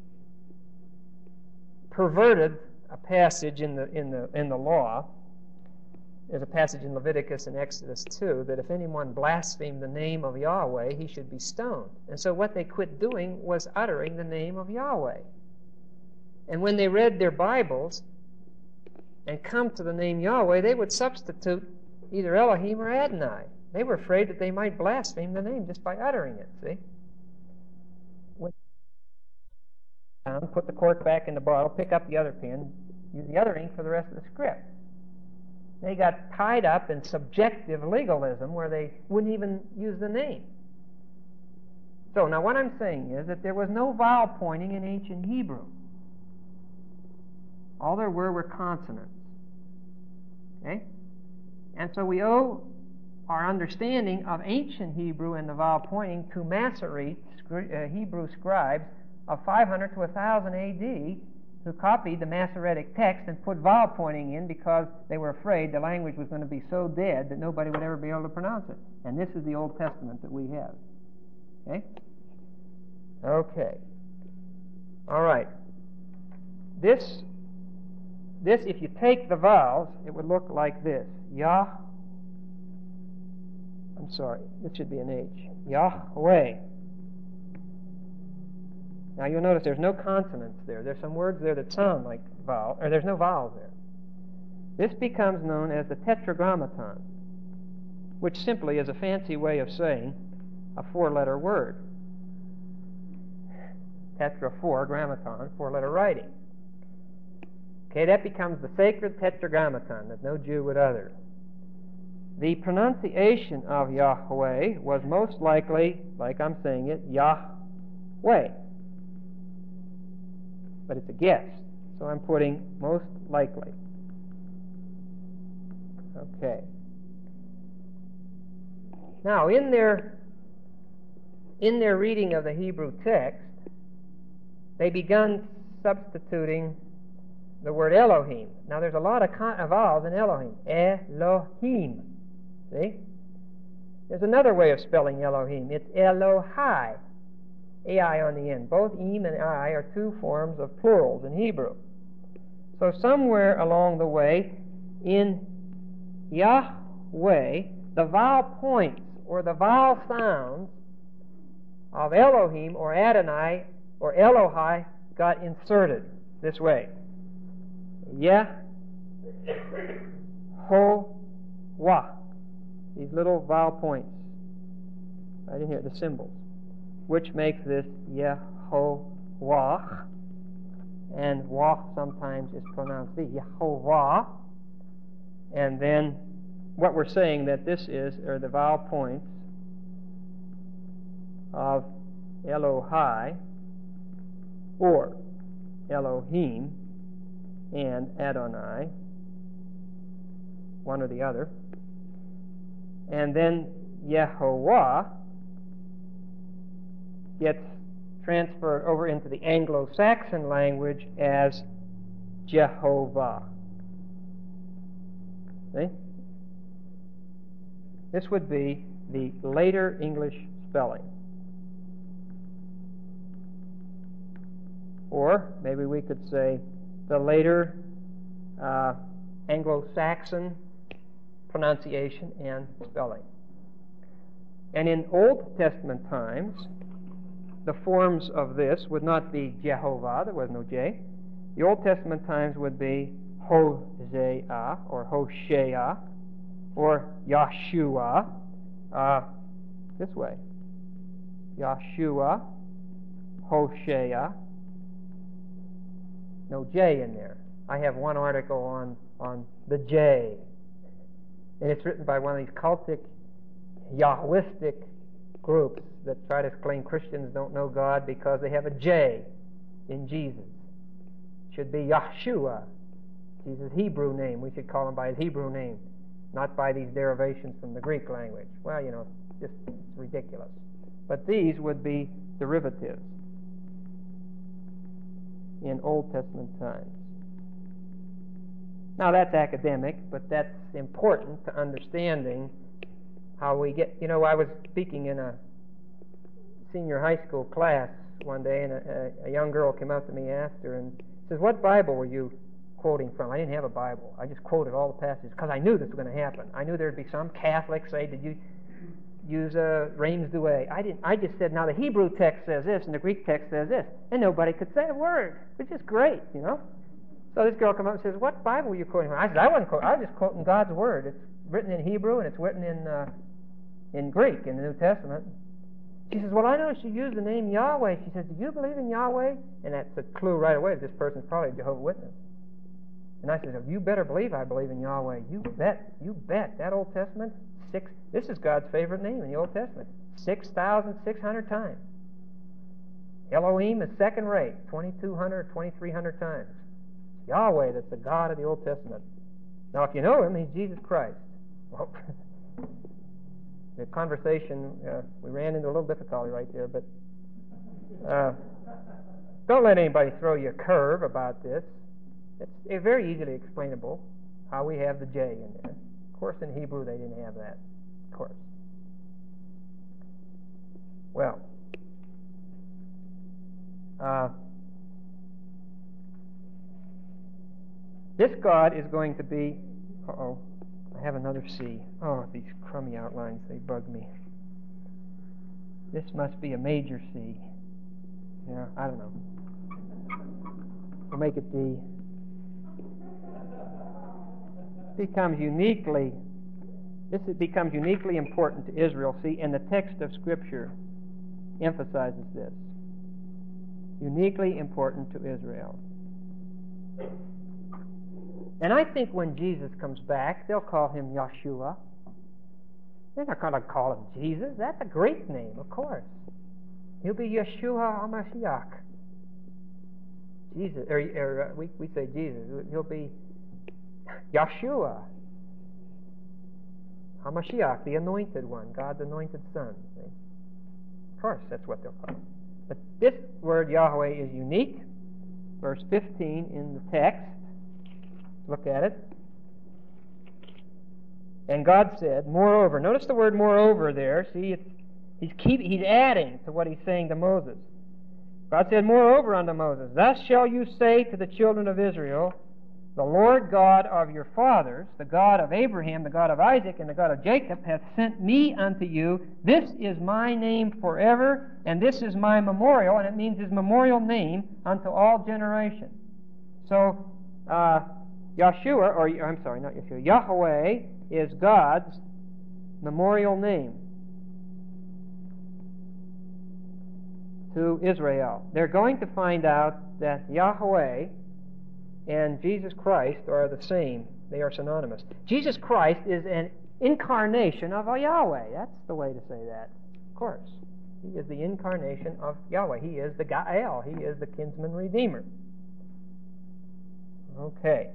perverted a passage in the in the in the law. There's a passage in Leviticus and Exodus two that if anyone blasphemed the name of Yahweh, he should be stoned. And so what they quit doing was uttering the name of Yahweh. And when they read their Bibles and come to the name Yahweh, they would substitute either Elohim or Adonai. They were afraid that they might blaspheme the name just by uttering it, see? put the cork back in the bottle, pick up the other pen, use the other ink for the rest of the script. They got tied up in subjective legalism where they wouldn't even use the name. So now what I'm saying is that there was no vowel pointing in ancient Hebrew. All there were were consonants. Okay? And so we owe our understanding of ancient Hebrew and the vowel pointing to Masoretes, uh, Hebrew scribes of five hundred to one thousand A D, who copied the Masoretic text and put vowel pointing in because they were afraid the language was going to be so dead that nobody would ever be able to pronounce it. And this is the Old Testament that we have. Okay? Okay. All right. This, this, if you take the vowels, it would look like this. Yah. I'm sorry. This should be an H. Yahweh. Now you'll notice there's no consonants there. There's some words there that sound like vowel, or there's no vowels there. This becomes known as the Tetragrammaton, which simply is a fancy way of saying a four-letter word. Tetra, four, grammaton, four-letter writing. Okay, that becomes the sacred Tetragrammaton that no Jew would utter. The pronunciation of Yahweh was most likely, like I'm saying it, Yahweh. But it's a guess, so I'm putting most likely. Okay. Now, in their in their reading of the Hebrew text, they begun substituting the word Elohim. Now, there's a lot of con- vowels in Elohim. Elohim. See? There's another way of spelling Elohim. It's Elohai. A I on the end. Both im and I are two forms of plurals in Hebrew. So somewhere along the way, in Yahweh, the vowel points or the vowel sounds of Elohim or Adonai or Elohai got inserted this way. Yeh, ho, wah. These little vowel points. Right in here, the symbols, which makes this Yehovah, and Wah sometimes is pronounced the Yehovah. And then what we're saying that this is are the vowel points of Elohai or Elohim and Adonai, one or the other. And then Yehovah gets transferred over into the Anglo-Saxon language as Jehovah. See? This would be the later English spelling. Or maybe we could say the later uh, Anglo-Saxon pronunciation and spelling. And in Old Testament times, the forms of this would not be Jehovah, there was no J. The Old Testament times would be Hosea or Hoshea or Yahshua, uh, this way. Yahshua, Hoshea, no J in there. I have one article on, on the J, and it's written by one of these cultic, Yahwistic groups that try to claim Christians don't know God because they have a J in Jesus. It should be Yahshua, Jesus' Hebrew name. We should call him by his Hebrew name, not by these derivations from the Greek language. Well, you know, just it's ridiculous. But these would be derivatives in Old Testament times. Now that's academic, but that's important to understanding how we get, you know, I was speaking in a senior high school class one day, and a, a young girl came up to me, asked her, and says, "What Bible were you quoting from?" I didn't have a Bible. I just quoted all the passages because I knew this was going to happen. I knew there'd be some Catholic say, "Did you use uh, Reims Douay?" I didn't. I just said, "Now the Hebrew text says this, and the Greek text says this," and nobody could say a word, which is great, you know. So this girl came up and says, "What Bible were you quoting from?" I said, "I wasn't quoting. I was just quoting God's word. It's written in Hebrew and it's written in uh, in Greek in the New Testament." She says, well, I noticed you use the name Yahweh. She says, do you believe in Yahweh? And that's a clue right away that this person's probably a Jehovah's Witness. And I said, oh, you better believe I believe in Yahweh. You bet. You bet. That Old Testament, six. This is God's favorite name in the Old Testament. six thousand six hundred times. Elohim is second rate, twenty-two hundred, twenty-three hundred times. Yahweh, that's the God of the Old Testament. Now, if you know Him, He's Jesus Christ. Well, the conversation, uh, we ran into a little difficulty right there, but uh, don't let anybody throw you a curve about this. It's uh, very easily explainable how we have the J in there. Of course, in Hebrew, they didn't have that. Of course. Well, uh, this God is going to be... Uh-oh. I have another C. Oh, these crummy outlines, they bug me. This must be a major C. Yeah, I don't know. We'll make it D. It becomes uniquely, this becomes uniquely important to Israel. See, and the text of Scripture emphasizes this. Uniquely important to Israel. And I think when Jesus comes back, they'll call Him Yeshua. They're not going to call Him Jesus. That's a great name, of course. He'll be Yeshua HaMashiach. Jesus, or, or uh, we, we say Jesus. He'll be Yeshua HaMashiach, the anointed one, God's anointed Son. See? Of course, that's what they'll call Him. But this word Yahweh is unique. Verse fifteen in the text. Look at it. And God said, moreover. Notice the word moreover there. See, it's, he's, keep, he's adding to what He's saying to Moses. God said, moreover unto Moses, thus shall you say to the children of Israel, the Lord God of your fathers, the God of Abraham, the God of Isaac, and the God of Jacob, hath sent me unto you. This is my name forever, and this is my memorial, and it means His memorial name unto all generations. So, uh, Yeshua, or I'm sorry, not Yeshua, Yahweh is God's memorial name to Israel. They're going to find out that Yahweh and Jesus Christ are the same. They are synonymous. Jesus Christ is an incarnation of Yahweh. That's the way to say that. Of course. He is the incarnation of Yahweh. He is the Gael. He is the kinsman redeemer. Okay.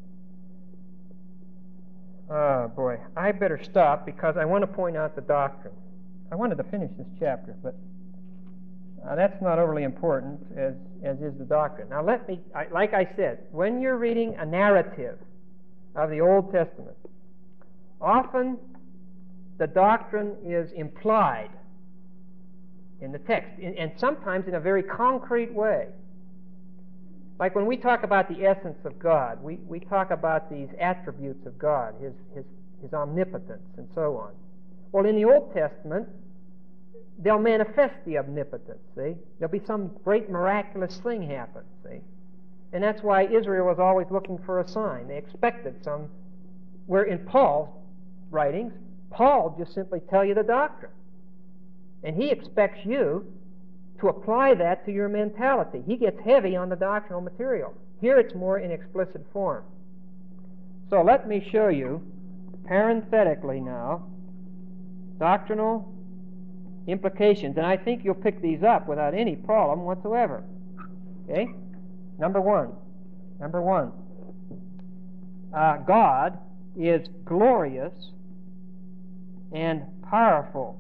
Oh, boy. I better stop because I want to point out the doctrine. I wanted to finish this chapter, but uh, that's not overly important as, as is the doctrine. Now, let me, I, like I said, when you're reading a narrative of the Old Testament, often the doctrine is implied in the text, in, and sometimes in a very concrete way. Like when we talk about the essence of God, we, we talk about these attributes of God, his, his, his omnipotence, and so on. Well, in the Old Testament, they'll manifest the omnipotence, see? There'll be some great miraculous thing happen, see? And that's why Israel was always looking for a sign. They expected some, where in Paul's writings, Paul just simply tell you the doctrine. And he expects you to apply that to your mentality. He gets heavy on the doctrinal material. Here it's more in explicit form. So let me show you, parenthetically now, doctrinal implications. And I think you'll pick these up without any problem whatsoever. Okay? Number one. Number one. Uh, God is glorious and powerful.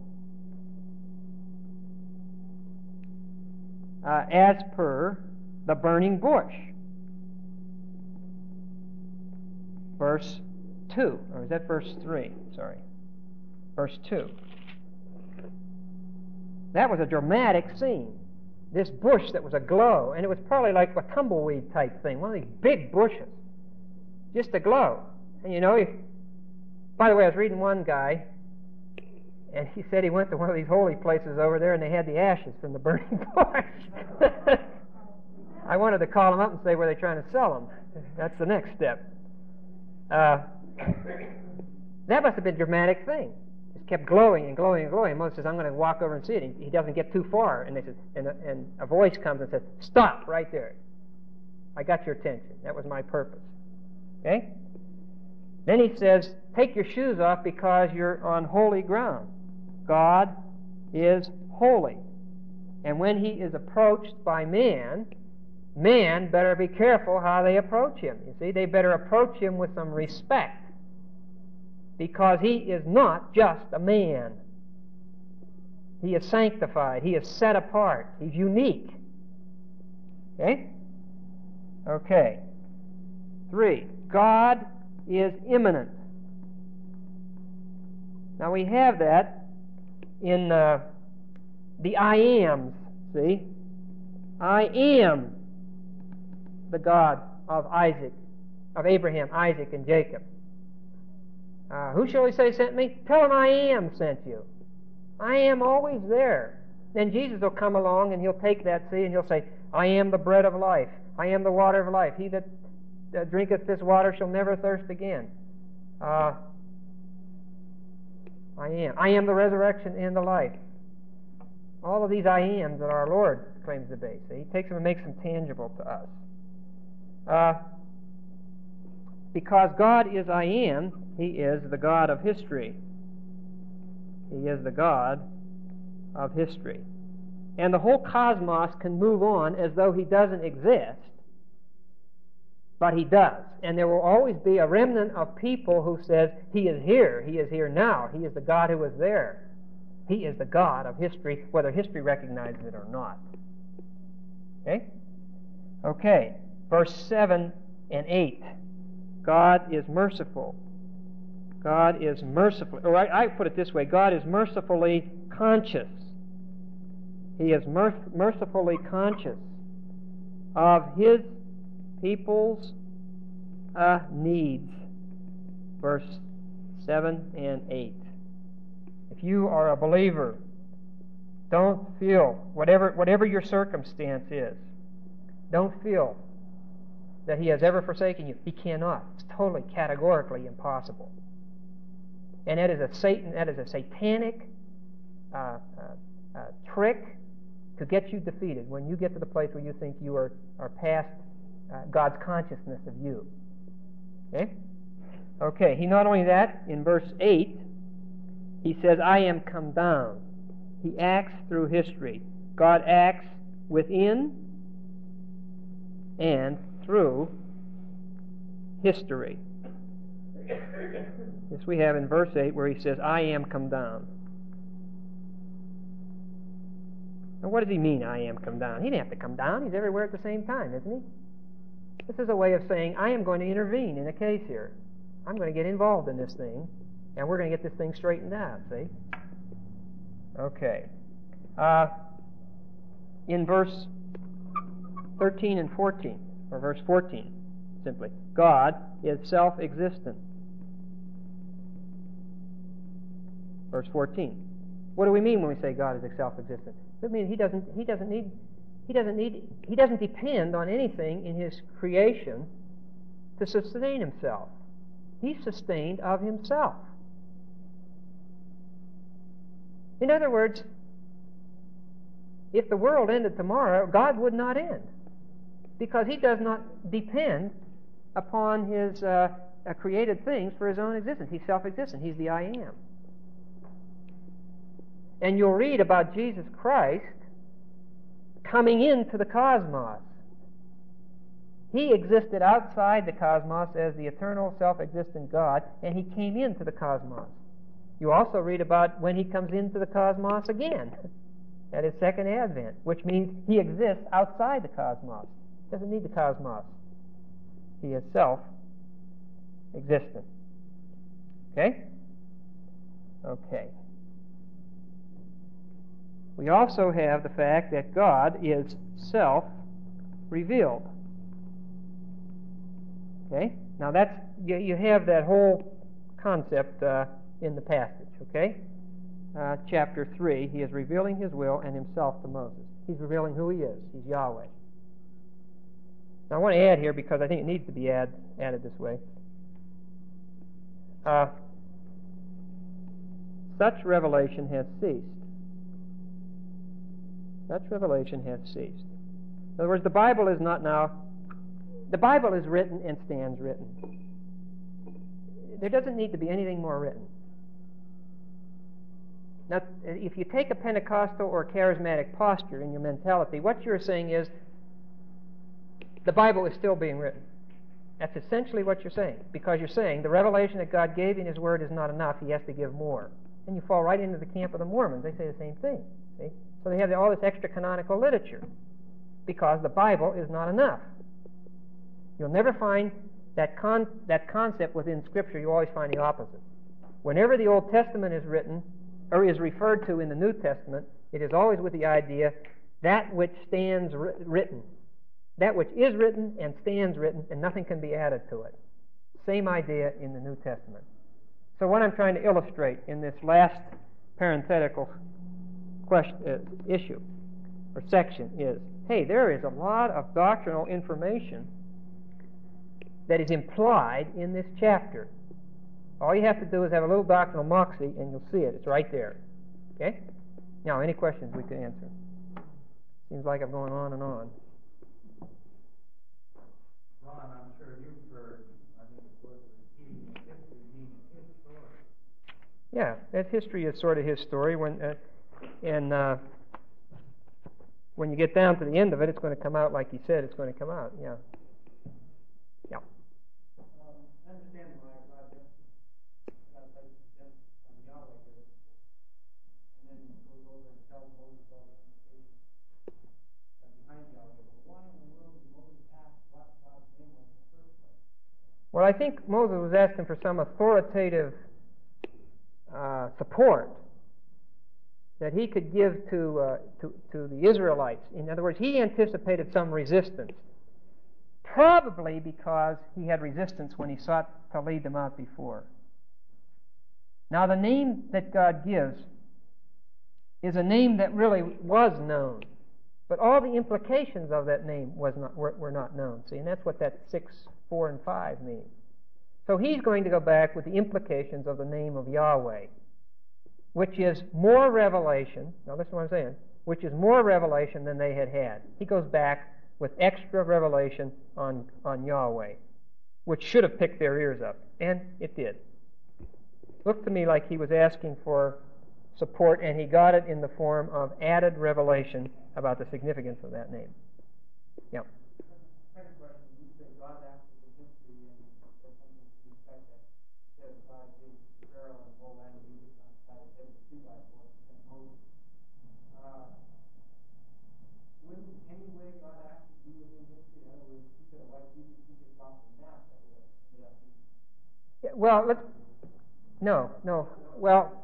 Uh, as per the burning bush. Verse two. Or is that verse three? Sorry. Verse two. That was a dramatic scene. This bush that was aglow, and it was probably like a tumbleweed type thing, one of these big bushes, just aglow. And you know, if, by the way, I was reading one guy, and he said he went to one of these holy places over there, and they had the ashes from the burning bush. I wanted to call them up and say, were they trying to sell them? That's the next step. Uh, that must have been a dramatic thing. Just kept glowing and glowing and glowing. Moses says, I'm going to walk over and see it. He, he doesn't get too far. And, they said, and, a, and a voice comes and says, stop right there. I got your attention. That was my purpose. Okay? Then he says, take your shoes off because you're on holy ground. God is holy. And when he is approached by man, man better be careful how they approach him. You see, they better approach him with some respect, because he is not just a man. He is sanctified. He is set apart. He's unique. Okay? Okay. Three, God is immanent. Now we have that in uh, the I ams. See? I am the God of Isaac, of Abraham, Isaac, and Jacob. Uh, who shall we say sent me? Tell him I am sent you. I am always there. Then Jesus will come along and he'll take that, see, and he'll say, I am the bread of life. I am the water of life. He that uh, drinketh this water shall never thirst again. Uh, I am. I am the resurrection and the life. All of these I ams that our Lord claims to be. See, he takes them and makes them tangible to us. Uh, because God is I am, he is the God of history. He is the God of history. And the whole cosmos can move on as though he doesn't exist, but he does. And there will always be a remnant of people who says, he is here, he is here now, he is the God who was there. He is the God of history, whether history recognizes it or not. Okay? Okay. Verse seven and eight. God is merciful. God is merciful. Or I, I put it this way. God is mercifully conscious. He is merc- mercifully conscious of his people's uh, needs. Verse seven and eight. If you are a believer, don't feel, whatever, whatever your circumstance is, don't feel that he has ever forsaken you. He cannot. It's totally, categorically impossible. And that is a Satan, that is a satanic uh, uh, uh, trick to get you defeated when you get to the place where you think you are, are past uh, God's consciousness of you. Okay? Okay, he not only that, in verse eight, he says, I am come down. He acts through history. God acts within and through history. This we have in verse eight where he says, I am come down. Now what does he mean, I am come down? He didn't have to come down. He's everywhere at the same time, isn't he? This is a way of saying, I am going to intervene in a case here. I'm going to get involved in this thing, and we're going to get this thing straightened out, see? Okay. Uh, in verse thirteen and fourteen, or verse fourteen, simply, God is self-existent. Verse fourteen. What do we mean when we say God is self-existent? It means he doesn't he doesn't need he doesn't need he doesn't depend on anything in his creation to sustain himself. He's sustained of himself. In other words, if the world ended tomorrow, God would not end, because he does not depend upon his uh, uh, created things for his own existence. He's self-existent. He's the I am. And you'll read about Jesus Christ coming into the cosmos. He existed outside the cosmos as the eternal, self-existent God, and he came into the cosmos. You also read about when he comes into the cosmos again at his second advent, which means he exists outside the cosmos. He doesn't need the cosmos. He is self-existent. Okay? Okay. We also have the fact that God is self-revealed. Okay? Now that's, you, you have that whole concept uh, in the passage, okay? Uh, chapter three, he is revealing his will and himself to Moses. He's revealing who he is. He's Yahweh. Now I want to add here, because I think it needs to be add, added this way. Uh, such revelation has ceased. Such revelation has ceased. In other words, the Bible is not now, the Bible is written and stands written. There doesn't need to be anything more written. Now, if you take a Pentecostal or charismatic posture in your mentality, what you're saying is the Bible is still being written. That's essentially what you're saying, because you're saying the revelation that God gave in His Word is not enough. He has to give more. And you fall right into the camp of the Mormons. They say the same thing. See? So they have all this extra canonical literature because the Bible is not enough. You'll never find that con- that concept within Scripture. You always find the opposite. Whenever the Old Testament is written or is referred to in the New Testament, it is always with the idea that which stands ri- written. That which is written and stands written, and nothing can be added to it. Same idea in the New Testament. So what I'm trying to illustrate in this last parenthetical question, uh, issue or section is, hey, there is a lot of doctrinal information that is implied in this chapter. All you have to do is have a little doctrinal moxie, and you'll see it. It's right there. Okay? Now, any questions we can answer? Seems like I'm going on and on. Ron, I'm sure you've heard, I mean, the word repeating history means his story. Yeah, that history is sort of his story. When uh, and uh, when you get down to the end of it, it's going to come out like he said it's going to come out. Yeah. Yeah. Um, I understand why God does God places emphasis on Yahweh here, and then goes over and tells Moses all the implications behind Yahweh. But why in the world did Moses ask what God's name was in the first place? Well, I think Moses was asking for some authoritative uh, support that he could give to, uh, to to the Israelites. In other words, he anticipated some resistance, probably because he had resistance when he sought to lead them out before. Now, the name that God gives is a name that really was known, but all the implications of that name was not were, were not known. See, and that's what that six, four, and five means. So he's going to go back with the implications of the name of Yahweh, which is more revelation. Now listen to what I'm saying. Which is more revelation than they had had. He goes back with extra revelation on, on Yahweh, which should have picked their ears up, and it did. Looked to me like he was asking for support, and he got it in the form of added revelation about the significance of that name. Yeah. Second question, you say God acted in history and there's something to the effect that says God gave Pharaoh and the whole land of Egypt on the side of heaven two by four and Moses. Uh, wouldn't any way God acted be within history? In other words, he could have wiped Egypt, Egypt off the map that would have ended up being. Yeah, well, let's. No, no. Well,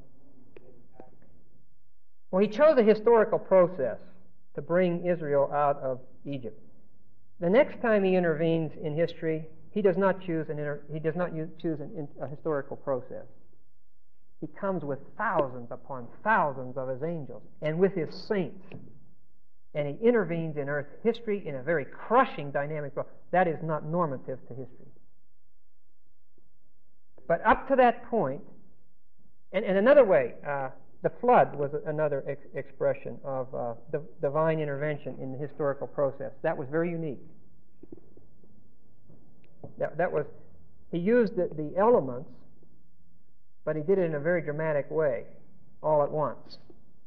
well, he chose a historical process to bring Israel out of Egypt. The next time he intervenes in history, he does not choose an inter, he does not use, choose an, a historical process. He comes with thousands upon thousands of his angels and with his saints, and he intervenes in earth history in a very crushing dynamic way. That is not normative to history. But up to that point, and, and another way, uh, the flood was another ex- expression of uh, the divine intervention in the historical process. That was very unique. That, that was, he used the, the elements, but he did it in a very dramatic way, all at once.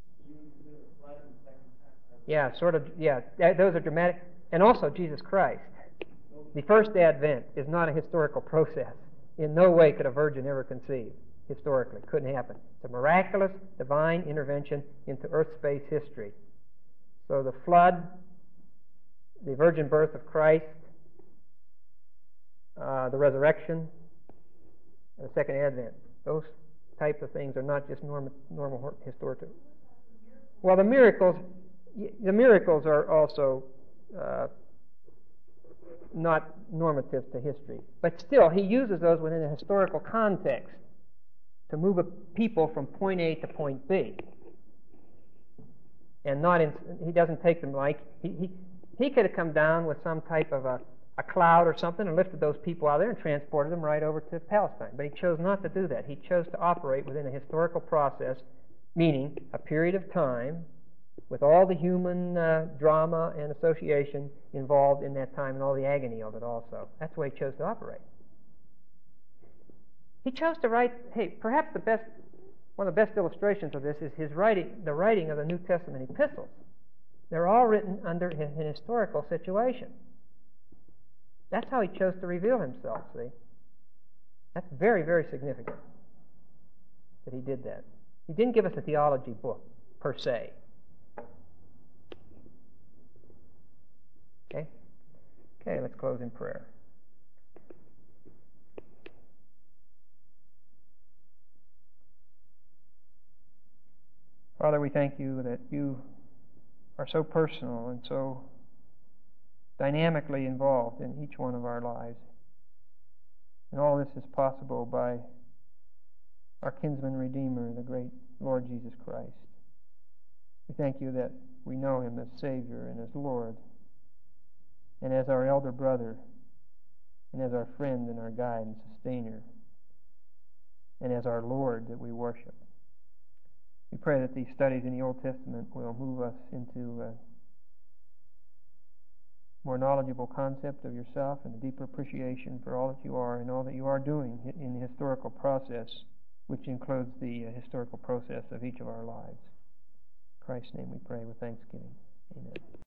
Yeah, sort of, yeah, those are dramatic. And also Jesus Christ. The first advent is not a historical process. In no way could a virgin ever conceive. Historically, couldn't happen. It's a miraculous divine intervention into earth-space history. So the flood, the virgin birth of Christ, uh, the resurrection, the second advent, those types of things are not just normal, normal historical. Well, the miracles, the miracles are also uh, not normative to history, but still, he uses those within a historical context to move a people from point A to point B. And not in, he doesn't take them like, he, he, he could have come down with some type of a, a cloud or something and lifted those people out of there and transported them right over to Palestine. But he chose not to do that. He chose to operate within a historical process, meaning a period of time with all the human uh, drama and association involved in that time and all the agony of it also. That's the way he chose to operate. He chose to write, hey, perhaps the best, one of the best illustrations of this is his writing, the writing of the New Testament epistles. They're all written under an historical situation. That's how he chose to reveal himself, see? That's very, very significant that he did that. He didn't give us a theology book, per se. Okay? Okay, let's close in prayer. Father, we thank you that you are so personal and so dynamically involved in each one of our lives. And all this is possible by our kinsman Redeemer, the great Lord Jesus Christ. We thank you that we know him as Savior and as Lord, and as our elder brother, and as our friend and our guide and sustainer, and as our Lord that we worship. We pray that these studies in the Old Testament will move us into a more knowledgeable concept of yourself and a deeper appreciation for all that you are and all that you are doing in the historical process, which includes the uh, historical process of each of our lives. In Christ's name we pray with thanksgiving. Amen.